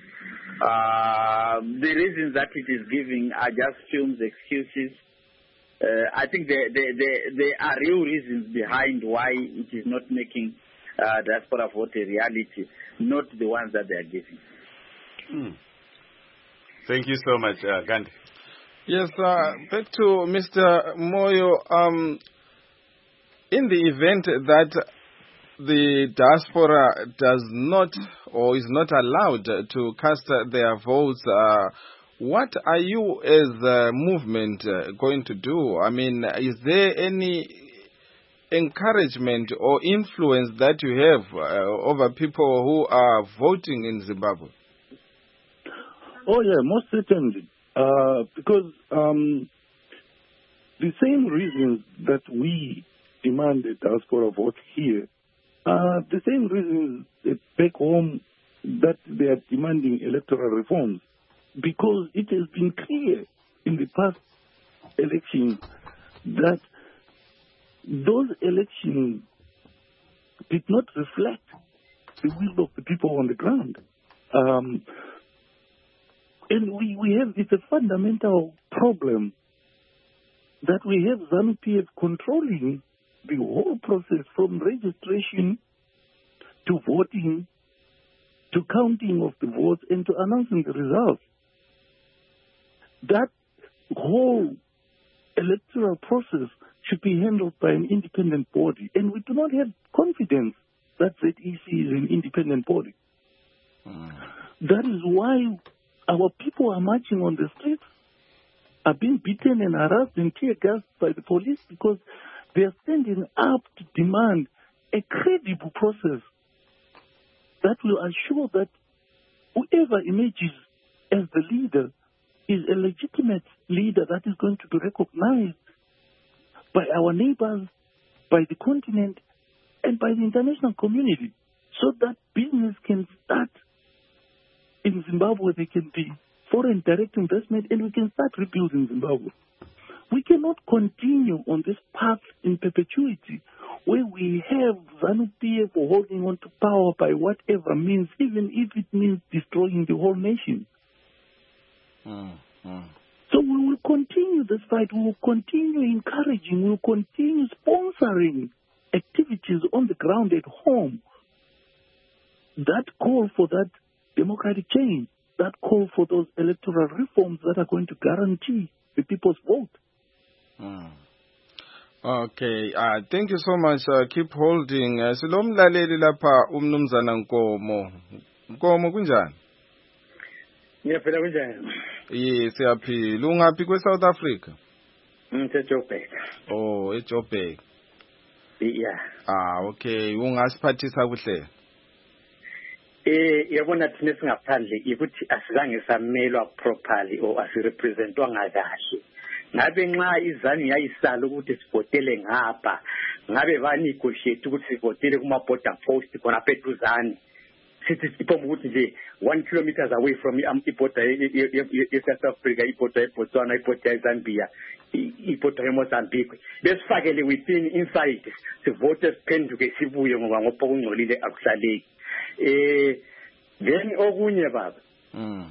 Uh, the reasons that it is giving are just films excuses. Uh, I think there, there, there, there are real reasons behind why it is not making uh, diaspora vote a reality, not the ones that they are giving.
Hmm. Thank you so much, uh, Gandhi.
Yes, uh, back to Mister Moyo. Um, In the event that the diaspora does not or is not allowed to cast their votes, uh, what are you as a movement uh, going to do? I mean, is there any encouragement or influence that you have uh, over people who are voting in Zimbabwe?
Oh, yeah, most certainly. Uh, because um, the same reasons that we demand a diaspora vote here, uh, the same reasons back home that they are demanding electoral reforms, because it has been clear in the past elections that those elections did not reflect the will of the people on the ground. Um, and we, we have, it's a fundamental problem that we have ZANU-P F controlling the whole process from registration to voting to counting of the votes and to announcing the results. That whole electoral process should be handled by an independent body, and we do not have confidence that Z E C is an independent body. Mm. That is why our people are marching on the streets, are being beaten and harassed and tear gassed by the police, because they are standing up to demand a credible process that will assure that whoever emerges as the leader is a legitimate leader that is going to be recognized by our neighbors, by the continent, and by the international community, so that business can start in Zimbabwe. There can be foreign direct investment, and we can start rebuilding Zimbabwe. We cannot continue on this path in perpetuity where we have ZANU-P F holding on to power by whatever means, even if it means destroying the whole nation. Mm, mm. So we will continue this fight. We will continue encouraging. We will continue sponsoring activities on the ground at home that call for that democratic change, that call for those electoral reforms that are going to guarantee the people's vote.
Mm. Okay, uh, thank you so much. Uh, keep holding. Uh, silomlaleli lapha umnumzana Nkomo. Nkomo kunjani?
Ngiyaphila kunjani?
Yes, siyaphila. Ungaphi kwe South Africa?
Mthetjobhek.
Oh, eJoburg.
Yeah.
Ah, okay. Ungasiphathisa kuhle.
Eh, yabona thina singaphandle ukuthi asizange samelwa properly or asirepresentwa ngakahle. Ngabe nxa izani yayisala ukuthi sivotele ngapha, ngabe banegotiate ukuthi sivotele kuma border post khona peduzane. Sithi siphomu ukuthi nje one kilometers away from i-border ye-South Africa, i-border ye-Botswana, i-border ye-Zambia, i-border ye-Mozambique. Besifakele within inside sivote siphenduke sibuye ngoba ngopho kungcolile akuhlaleki. Eh then okunye baba.
Mm.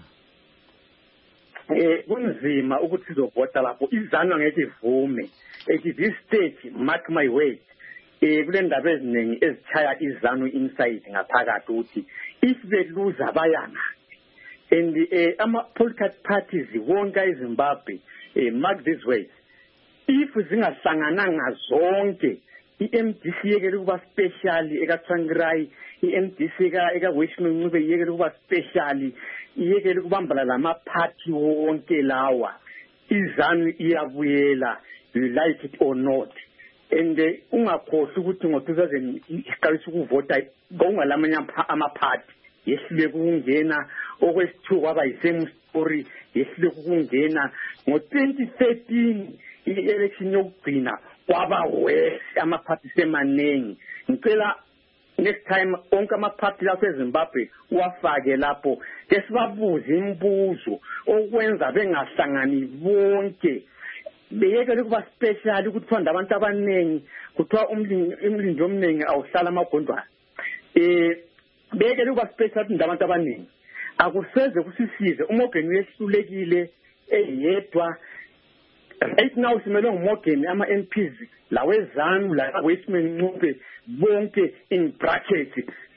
Eh kunzima ukuthi sizovota lapho izano ngeke ivume. At this stage mark my words. Eh kule ndaba eziningi ezithaya izano inside ngaphakathi ukuthi if they lose abayanga and eh ama political parties wonke eZimbabwe eh mark this way, if zingasangananga zonke i-M D C yekele kuba special ekaTsvangirai, i-M D C eka eka Westman Ncube yekele kuba special, yekele kubambala lama party wonke lawa, izanu iyabuyela, you like it or not. And ungakhohle ukuthi ngo two thousand iqalisa ukuvota kungalamanye ama party yesile kungena okwesithu kwaba isame story, yesile kungena ngo twenty thirteen i-election yokugcina kwaba worse ama party semanengi. Ngicela next time onke ama party lapha eZimbabwe wafake lapho ke sibabuze imibuzo okwenza bengahlangani bonke, beyekele kuba special ukuthi kwanda abantu abanengi kuthiwa umlindo omningi awuhlala amagondwana. Eh beyekele kuba special ukuthi abantu abaningi akuseze kusisize uMorgan uyehlulekile eyedwa. Right now simele nguMorgan ama M Ps lawezanu la Westman Ncube bonke in brackets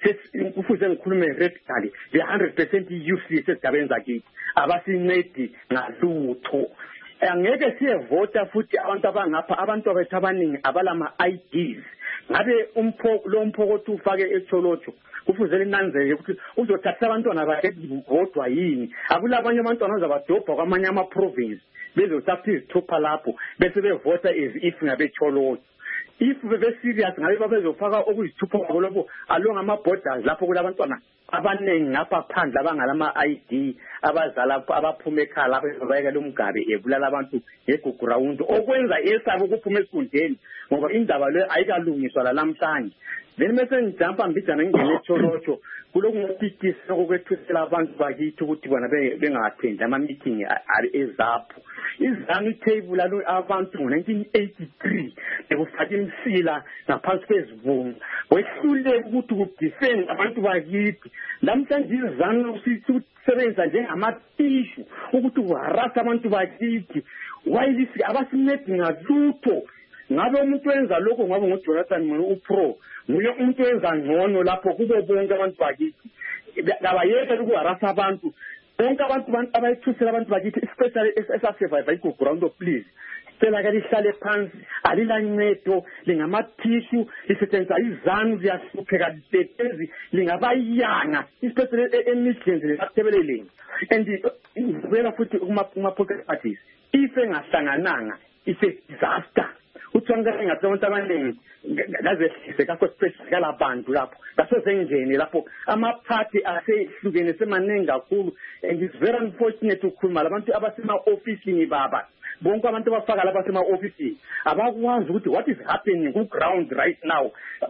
kufuze ngikhulume radically the one hundred percent youth sesigabeni zakithi abasincedi ngalutho. Angeke siyevota futhi abantu abangapha abantu abethu abaningi abalama I Ds. Ngabe umphoko lo mphoko ufake eTholotsho kufuze linanzeke ukuthi uzothatha abantwana bakhe vodwa yini, akulabanye abantwana azabadobha kwamanye ama province bezothatha izithupha lapho bese bevota as if ngabe Tholotsho. If bebe serious ngabe babezofaka okuyithupha kwabo lapho along ama borders lapho kulabantwana abanengi ngapha phandle abangalama I D abazala abaphuma ekhaya lapho bayeka lomgabe ebulala abantu ngeguground okwenza esabo ukuphuma esifundeni ngoba indaba le ayikalungiswa la namhlanje. Then mase ngijampa mbijana ngene eTholotsho kulokuphikisa okwethusela abantu bakithi ukuthi bona bengathendi ama meeting ari ezapho. Izanu table alo abantu ngo nineteen eighty-three bekufaka imsila ngaphansi kwezibungu wehlule ukuthi ukudefend abantu bakithi. Namhlanje izanu sisebenza njengamatishu ukuthi uharasa abantu bakithi while abasincedi ngalutho. Ngabe umuntu wenza lokho ngabe ngoJonathan Moyo uPro nguye umuntu wenza ngcono lapho kubo bonke abantu bakithi. Abayeke ukuharasa abantu bonke abantu abayithusela abantu bakithi especially esasurvive iguground please. Sicela ke lihlale phansi alilancedo lingamathishu lisetshenziswa izanu ziyahlupheka lisetshenziswa lingabayanga especially emissions lesathebeleleni. And vela futhi kuma pocket parties if engahlangananga it's a disaster. Uthanga ngabantu abaningi lazehlise kakho special kalabantu lapho basezengene lapho ama party asehlukene semaningi kakhulu. And it's very unfortunate ukukhuluma labantu abasema office baba bonke abantu abafaka lapha sema office abakwazi ukuthi what is happening ku ground right now.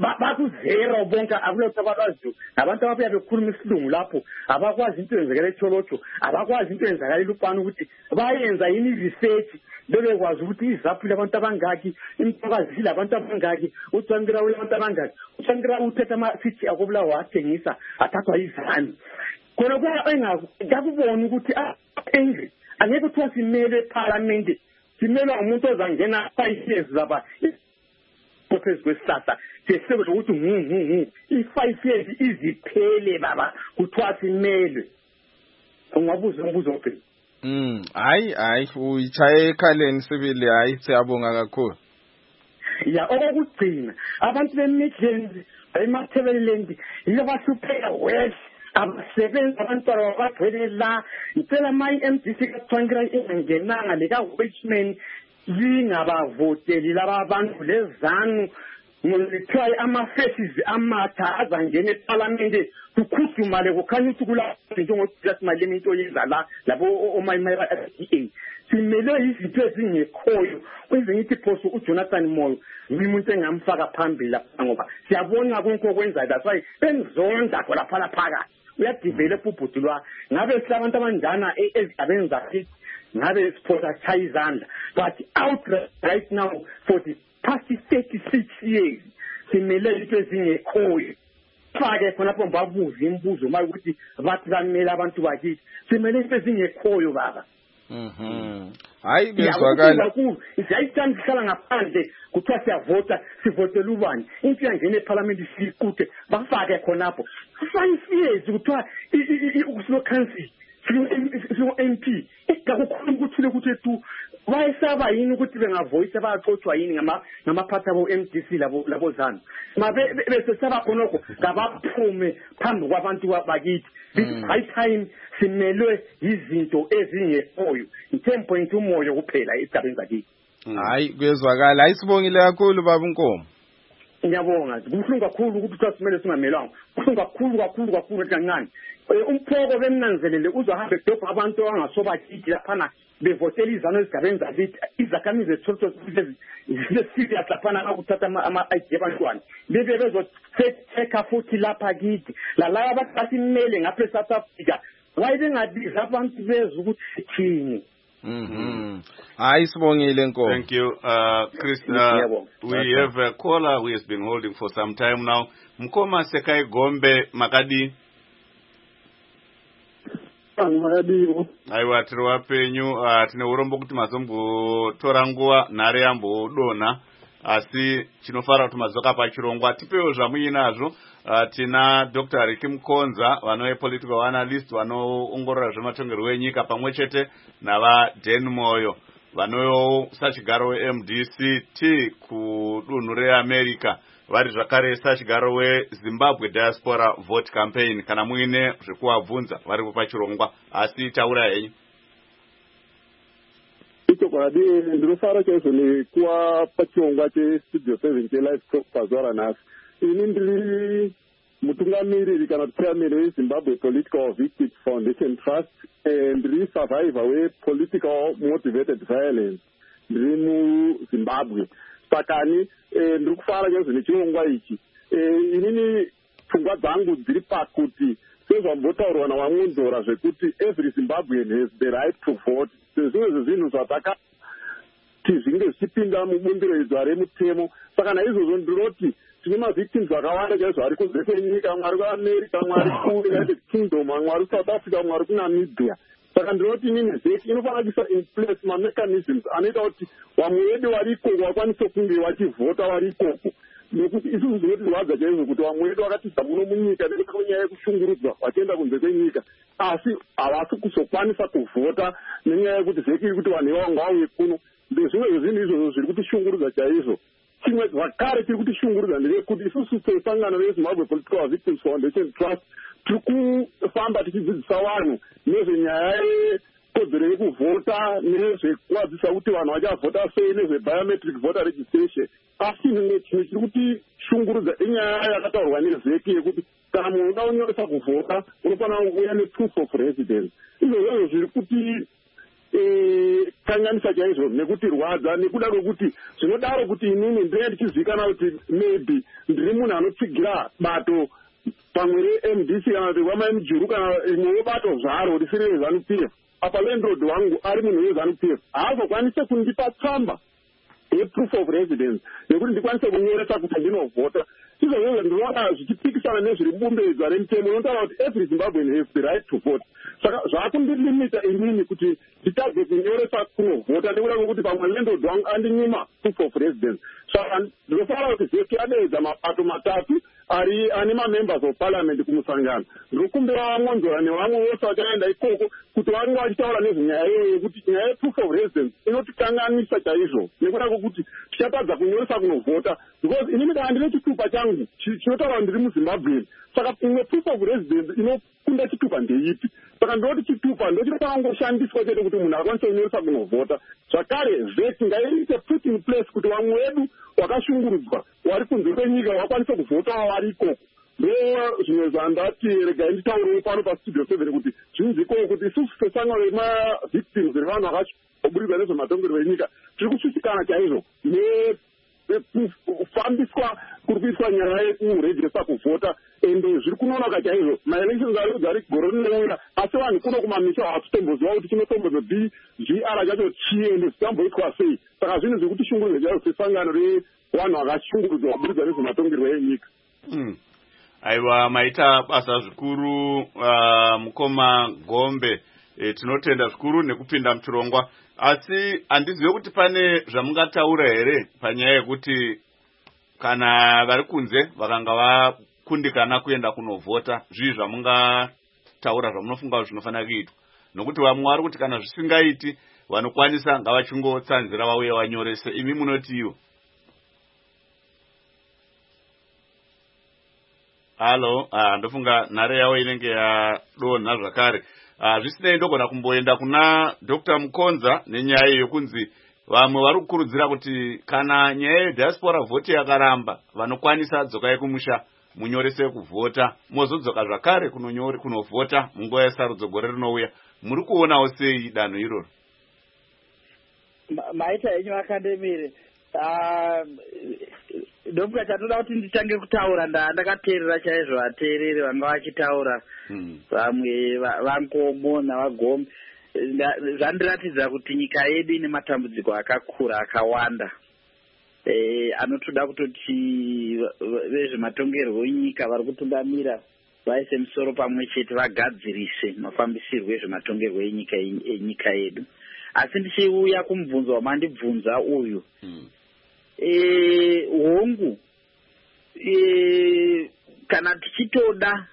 Bakuzero bonke akulotho abakwazi abantu ababuya bekhuluma isilungu lapho abakwazi into yenzekela eTholotsho, abakwazi into yenzekala eLupane ukuthi bayenza yini research bebekwazi ukuthi izaphu labantu abangaki imphakazi labantu abangaki uTsvangira labantu abangaki uTsvangira uthetha ama city akubulawa wathengisa athathwa izani khona kwa engakubona ukuthi angry angeke kuthiwa simele eParliament simela umuntu ozangena five years lapha purpose kwesihlahla sesebe ukuthi ngu i-five years iziphele baba kuthiwa simele. Ungabuza umbuzo ophi?
Mm, hayi hayi uyichaye ekhaleni sibili hayi siyabonga kakhulu.
ya okokugcina abantu be-Midlands emathebeleland yibo bahlupheka west abasebenzi abantwana babagcwele la impela ama-M D C kaThwankira ingenanga leka-Watchman lingabavoteli laba abantu lezanu ngithiwa ama-faces amatha azangena ephalamende kukhudumale kukhanya ukuthi kulapho njengoJulius Malema into yenza la labo omayimaya A simele izinto ezingekhoyo kwenze ngithi phoso uJonathan Moyo umuntu engamfaka phambili lapha ngoba siyabona konke okwenza that's why bengizonda lapha lapha uyadevelop ubhudulwa ngabe silabantu abanjana ezigabenza kithi ngabe siphosa chaya izandla but out right now for the past thirty-six years simele izinto ezingekhoyo fake khonapho babuza imibuzo maye ukuthi bathi bamele abantu bakithi simele izinto ezingekhoyo baba.
Mhm. Hayi bezwakala.
Isayithanda sihlala ngaphandle kuthiwa siyavota sivotela ubani. Into yangena eParliament sikude bafake khonapho. Five years kuthiwa ukusilo council silo M P ikakukhulu ukuthi ukuthi tu wayesaba yini ukuthi bengavoice abaxoxwa yini ngama ngamaphatha abo M D C labo labo zana. Mabe bese saba khonoko ngabaphume phambi kwabantu bakithi. This high time simelwe izinto ezingekhoyo intempoint umoyo kuphela esigabeni zakithi.
Hayi kuyezwakala ayisibongile kakhulu baba uNkomo.
Ngiyabonga kubuhlungu kakhulu ukuthi sasimele singamelwanga kubuhlungu kakhulu kakhulu kakhulu kancane umphoko bemnanzelele uzohambe edobha abantu abangasobakithi laphana bevotela izano ezigabeni zakithi izakhamizi zethu zesifika laphana akuthatha ama-I D abantwana bebe bezotheka futhi lapha kithi lalaya abantu basimele ngapha eSouth Africa why bengabiza abantu bezwe ukuthi thini.
Mhm. Hayi sibongile Nkomo.
Thank you uh Chris. Uh, we have a caller who has been holding for some time now. Mkoma Sekai Gombe Makadi.
Makadi.
Aiwa tiri wapenyu uh, tine urombo kuti mazombo torangua nare yambo dona asi chinofara kuti mazoka pachirongwa tipewo zvamuinazvo. Uh, tina Doctor Ricky Mkonza vanowe political analyst vanoongorora zvematongerwo enyika pamwe chete nava Dan Moyo vanowe sachigaro we-M D C T kudunhu reAmerica vari zvakare sachigaro weZimbabwe Diaspora Vote Campaign kana muine zvekuvabvunza varipo pachirongwa asi taura henyu.
Ichokwadi ndinofara chaizvo nekuwa pachirongwa chestudio seven chelive pazora nhasi. Ini ndiri mutungamiriri kana kuti chairman weZimbabwe Political Victims Foundation Trust ndiri survivor we-political motivated violence ndiri muZimbabwe. Sakani ndiri kufara chaizvo nechirongwa ichi. Inini pfungwa dzangu dziri pakuti sezvambotaurwa nawamunzora zvekuti every Zimbabwean has the right to vote. Sezvimwe zvezvinhu zvatakati zvinge zvichipinda mubumbiro idzo remutemo. Saka naizvozvo ndinoti tine mavictims vakawanda chaizvo ari kunze kwenyika mwari kuAmerica mwari kuUnited Kingdom mwari kuSouth Africa mwari kuNamibia. Saka ndinoti inini zeki inofanira kuisa in place mamechanisms anoita kuti vamwe vedu vari ikoko vakwanise kunge vachivhota vari ikoko nekuti isusu zvinotirwadza chaizvo kuti vamwe vedu vakatiza muno munyika nekuti kunyaya yekushungurudzwa vachienda kunze kwenyika asi havasi kuzokwanisa kuvhota nenyaya yekuti zeki iri kuti vanhu ivavo ngauye kuno ndezvimwe zvezvinhu izvozvo zviri kutishungurudza chaizvo. Chimwe zvakare tiri kutishungurudza ndevekuti isusu sesangano reZimbabwe Political Victims Foundation Trust tiri kufamba tichidzidzisa vanhu nezvenyaya yekodzero yekuvhota nezvekuwadzisa kuti vanhu vachavhota sei nezvebiometric voter registration. Asi chimwe chimwe chiri kutishungurudza inyaya yakataurwa nezeki yekuti kana munhu uda kunyoresa kuvhota unofanira kuuya neproof of residence. Izvozvo zviri kuti kanganisa chaizvo nekuti rwadza nekuda kwekuti zvinodaro kuti inini ndinenge ndichizivikanwa kuti maybe ndiri munhu anotsigira bato pamwe reM D C kana kuti wamaM Juru kana imwewo bato zvaro risiri reZANU P F. Apa landlord wangu ari munhu weZANU P F haazokwanise kundipa tsamba yeproof of residence nekuti ndikwanise kunyoresa kuti ndinovhota. Izvozvo ndinoona zvichipikisana nezviri mubumbiridzwa remutemo unotaura kuti every Zimbabwean has the right to vote. Saka zvakundilimita inini kuti nditadze kunyoresa kunovhota nekuda kwekuti pamwe landlord wangu andinyima proof of residence. Saka ndinofanira kuti zeki adeedza mapato matatu
ari ane mamembers of parliament kumusangano. Ndikukumbira vamwanzora nevamwe vose vakaenda ikoko kuti vange vachitaura nezvenyaya iyoyo yekuti nyaya yeproof of residence inotikanganisa chaizvo nekuda kwokuti tichatadza kunyoresa kunovhota, because inini kana ndine chitupa changu chinotaura ndiri muZimbabwe, saka imwe proof of residence inokunda chitupa ndeipi? Saka ndoti chitupa ndochinofanira kungoshandiswa chete kuti munhu akwanise kunyoresa kunovhota. Zvakare vheti ngaiite put in place kuti vamwe vedu wakashungurudzwa wari kunze kwenyika wakwanise kuvhotawo vari ikoko. Ndo zvimwe zvandati regai nditaurewo pano pastudio seven kuti zvinhu zvikoko kuti isusu sesangano remavictims revanhu vakaburikwa nezvematongerwo enyika tiri kushushikana chaizvo nekufambiswa kuri kuitwa nyaya yekurejista kuvhota, ende zviri kunonoka chaizvo. Maelections ari gore rinouya, asi vanhu kuno kumamisha hatitomboziva kuti chinotombozo b g r chacho chii ende zvichamboitwa sei. Saka zvinhu zviri kutishungurudza chaizvo sesangano revanhu vakashungurudzwa kuburikwa nezvematongerwo enyika.
Aiwa, maita basa zvikuru uh, mukoma Gombe. E, tinotenda zvikuru nekupinda muchirongwa, asi handizive kuti pane zvamungataura here panyaya yekuti kana vari kunze vakanga vakundikana kuenda kunovhota, zvii zvamungataura zvamunofunga kuti zvinofanira kuitwa? Nokuti vamwe vari kuti kana zvisingaiti vanokwanisa ngavachingotsanzira vauye vanyorese. Imi munoti iwo? Halo, ah, ndofunga nhare yavo inenge yadonha zvakare. Ah, zvisinei ndogona kumboenda kuna Doctor Mukonza nenyaya yokunzi vamwe vari kukurudzira kuti kana nyaya yediaspora vote yakaramba vanokwanisa dzokai kumusha munyorese kuvhota, mozodzoka zvakare kunonyore kunovhota munguva yesarudzo gore rinouya. Muri kuonawo sei danho iroro?
Maita yenyu akademire. Ah, ndofunga chatoda kuti nditange kutaura ndakateerera chaizvo vateereri vanga vachitaura vamwe vangomo navagombe. Zvandiratidza kuti nyika yedu ine matambudziko akakura akawanda anotoda kutoti vezvematongerwo enyika vari kutungamira vaise musoro pamwe chete vagadzirise mafambisirwo ezvematongerwo enyika yedu. Asi ndichiuya kumubvunzo wamandibvunza uyu, hongu kana tichitoda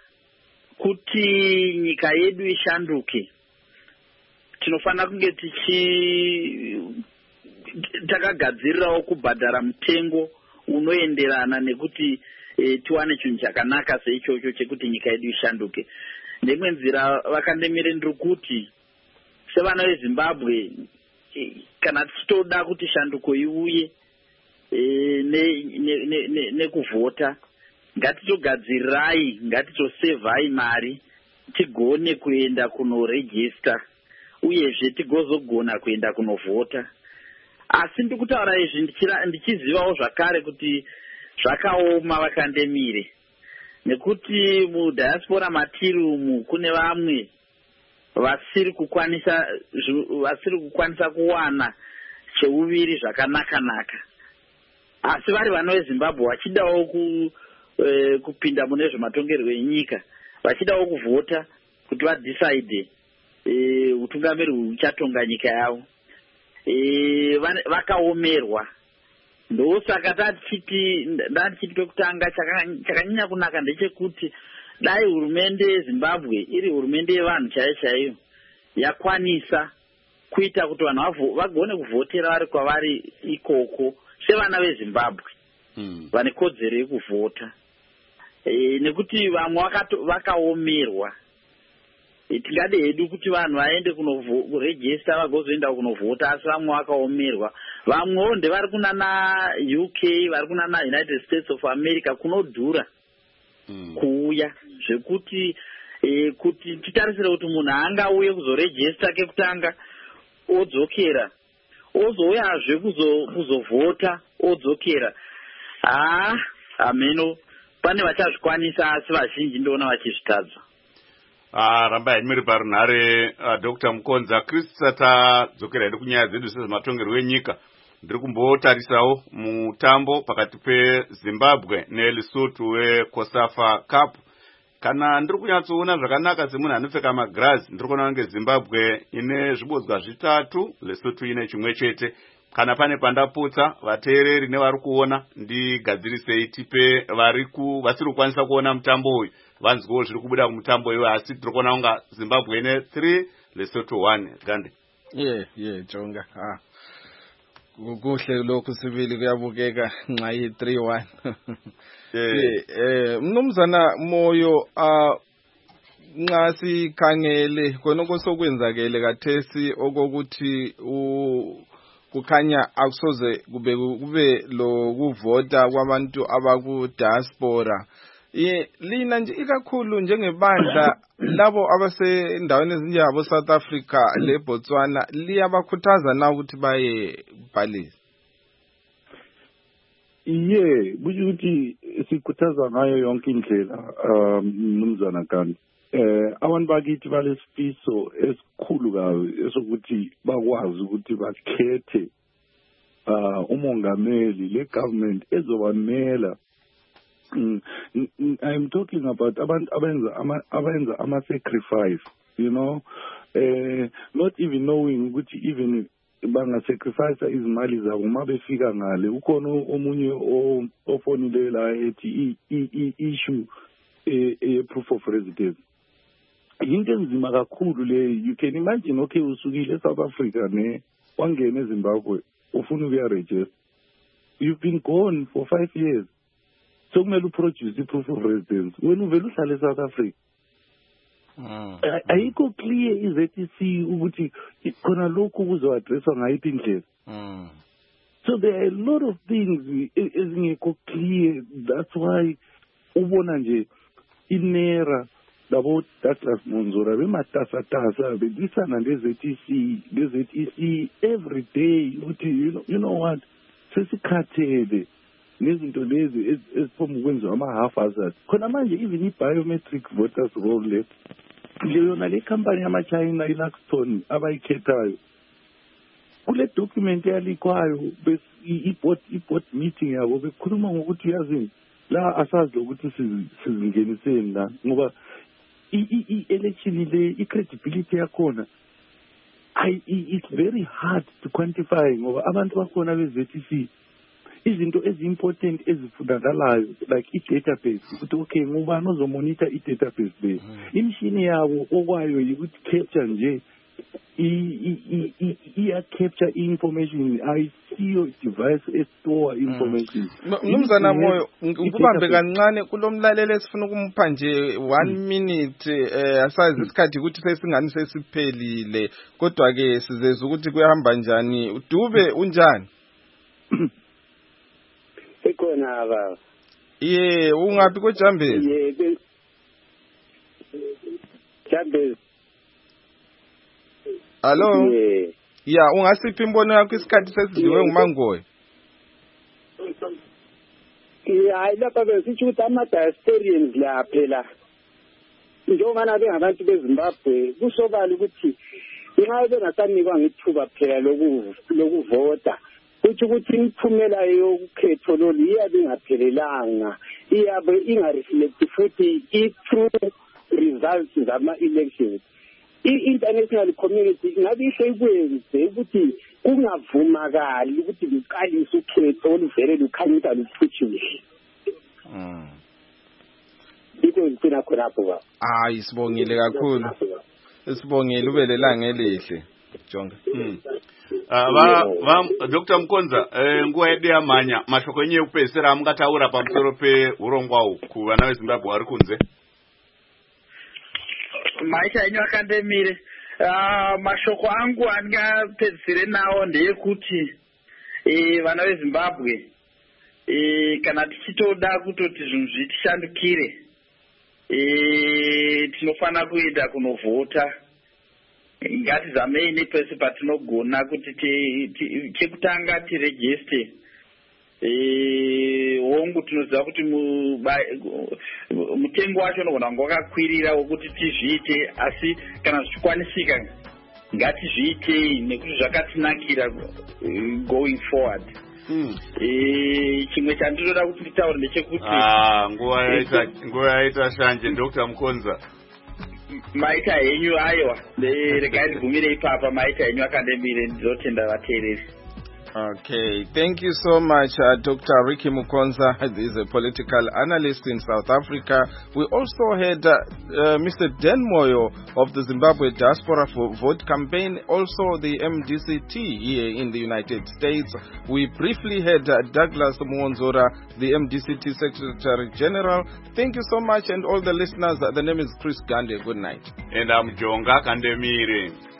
kuti nyika yedu ishanduke, tinofanira kunge tichi takagadzirirawo kubhadhara mutengo unoenderana nekuti e, tiwane chinhu chakanaka seichocho chekuti nyika yedu ishanduke. Ndimwe nzira vakandemire ndiri kuti sevana veZimbabwe e, kana tichitoda kuti shanduko iuye e, nekuvhota ne, ne, ne ngatitogadzirirai, ngatitosevhai mari tigone kuenda kunorejista uyezve tigozogona kuenda kunovhota. Asi ndikutaura izvi ndichizivawo zvakare kuti zvakaoma vakandemire, nekuti mudiaspora matiri umu kune vamwe vasiri kukwanisa vasiri kukwanisa kuwana cheuviri zvakanaka-naka, asi vari vana veZimbabwe vachidawo ku, e, kupinda mune zvematongerwo enyika, vachidawo kuvhota kuti vadecide e, utungamiri huchatonga nyika yavo. E, vakaomerwa. Ndosaka tatichiti ndatichiti pekutanga chakanyanya kunaka ndechekuti dai hurumende yeZimbabwe iri hurumende yevanhu chaiyo chaiyo yakwanisa kuita kuti vanhu vagone kuvhotera vari kwavari ikoko sevana veZimbabwe mm. vane kodzero yekuvhota. E, nekuti vamwe vakaomerwa. E, tingade hedu kuti vanhu vaende kunorejista vagozoenda kunovhota, asi vamwe vakaomerwa. Vamwewo ndevari kunana U K, vari kunana United States of America kunodhura mm. kuuya zvekuti e, kuti titarisire kuti munhu angauye kuzorejista kekutanga odzokera ozouyazve kuzovhota odzokera. Ah, ameno pane vachazvikwanisa asi vazhinji ndoona vachizvitadza.
Ah, ramba yemiri parunhare uh, Doctor Mukonza. Krista tadzokera hedu kunyaya dzedu sezvematongerwo enyika. Ndiri kumbotarisawo mutambo pakati peZimbabwe neLesotho weCOSAFA Cup. Kana ndiri kunyatsoona zvakanaka semunhu anopfeka magirazi, ndiri kuona kunge Zimbabwe ine zvibodzwa zvitatu, Lesotho ine chimwe chete. kana pane pandaputsa vateereri nevari kuona ndigadzirisei tipe vari ku vasiri kukwanisa kuona mutambo uyu vanzwewo zviri kubuda kumutambo iwe asi tiri kuona kunga Zimbabwe ine three Lesotho one Gande.
Yeah, yeah, Jonga. Ah. Kuhle lokhu sibili kuyabukeka nxa yi three one. Eh eh mnumzana Moyo a nxa sikhangele khonoko sokwenzakele kathesi okokuthi u kukhanya akusoze kube kube lo kuvota kwabantu abaku diaspora. Ye lina nje ikakhulu njengebandla labo abasendaweni ezinjengabo South Africa le Botswana liyabakhuthaza na ukuthi baye bhalisa.
Iye ukuthi sikhuthaza ngayo yonke indlela um mnumzana Gandhi. Eh abantu bakithi balesifiso esikhulu kabi esokuthi bakwazi ukuthi bakhethe uh umongameli le government ezobamela. Mm, I'm talking about abantu abenza ama abenza ama sacrifice, you know, uh, not even knowing ukuthi even banga sacrifice izimali zabo uma befika ngale ukhona omunye ofonile la ethi i issue a proof of residence. Into enzima kakhulu le, you can imagine okay usukile eSouth Africa ne wangena eZimbabwe ufuna ukuya register, you've been gone for five years. So kumele uproduce i-proof of residence wena uvela uhlala eSouth Africa. Ayikho clear i-Z T C ukuthi khona lokhu kuzoaddresswa ngayiphi indlela. So there are a lot of things ezingekho clear. That's why ubona nje inera labo Douglas Monzora bematasatasa bedisana le-Z T C le-Z T C every day ukuthi you know, you know what sesikhathele nezinto lezi ezifoma ukwenziwa ama-haphazard khona manje even i-biometric voters roll le yona le company yama-China i-Luxton abayikhethayo kule document yalikwayo i-board meeting yabo bekhuluma ngokuthi yazini la asazi lokuthi sizingeniseni la ngoba i-election le i-credibility yakhona it's very hard to quantify ngoba abantu bakhona be-Z T C izinto ezi-important ezifundakalayo like i-database ukuthi okay ngubani ozomonitor i-database le imishini yabo okwayo yikuthi capture nje iya-capture i-information ayisiyo device estore information.
Mnumzana Moyo ukubambe kancane kulomlaleli esifuna ukumpha nje one minute eh asazi isikhathi ukuthi sesingani sesiphelile kodwa ke sizeza ukuthi kuyahamba njani udube unjani?
Ekhona baba.
Ye ungaphi ko Jambezi?
Ye Jambezi.
Hello? Yeah. Ya ungasiphi imbono yakho isikhathi sesidliwe nguMangoyi?
Yeah, lapha besithi ukuthi ama-diasporians la phela njengobana bengabantu beZimbabwe kusobala ukuthi ingabe bengasanikwa ngithuba phela lokuvota kuthi ukuthi imiphumela yokukhetho lolu iyabe ingaphelelanga iyabe ingareflect futhi i-true results zama-elections. I-international community ngabe isho ikwenze ukuthi kungavumakali ukuthi kuqalise ukhetho oluvele lukhanyisa luphutshile.
Mm.
Iko ngicina khonapho ba.
Hayi sibongile kakhulu. Sibongile ube lelanga elihle. Jonga.
Mm. Ah ba ba Doctor Mkonza eh nguwa yede yamanya mashoko yenye kupesera mukataura pamusoro pe urongwa uku vana veZimbabwe vari kunze.
Maisha yenyu akandemire ah mashoko angu andingapedzisire nawo ndeyekuti eh vana veZimbabwe eh kana tichitoda kutoti zvinhu zvitishandukire eh tinofana kuenda kunovhota ngatizamei nepese patinogona kuti chekutanga tiregister eh hongu tinoziva kuti mutengo wacho unogona kunge wakakwirira wokuti tizviite asi kana zvichikwanisika ngatizviitei nekuti zvakatinakira going forward.
Mm.
Eh chimwe chandinoda kuti nditaure ndechekuti
ah nguva yaita nguva yaita shanje Doctor Mkonza
maita henyu aiwa regai ndigumire ipapa maita henyu akandemire ndizotenda vateereri.
Okay, thank you so much, uh, Doctor Ricky Mukonza. He is a political analyst in South Africa. We also had uh, uh, Mister Dan Moyo of the Zimbabwe Diaspora for Vote Campaign, also the M D C T here in the United States. We briefly had uh, Douglas Mwonzora, the M D C T Secretary General. Thank you so much, and all the listeners. Uh, the name is Chris Gande. Good night.
And I'm Jonga Kandemire.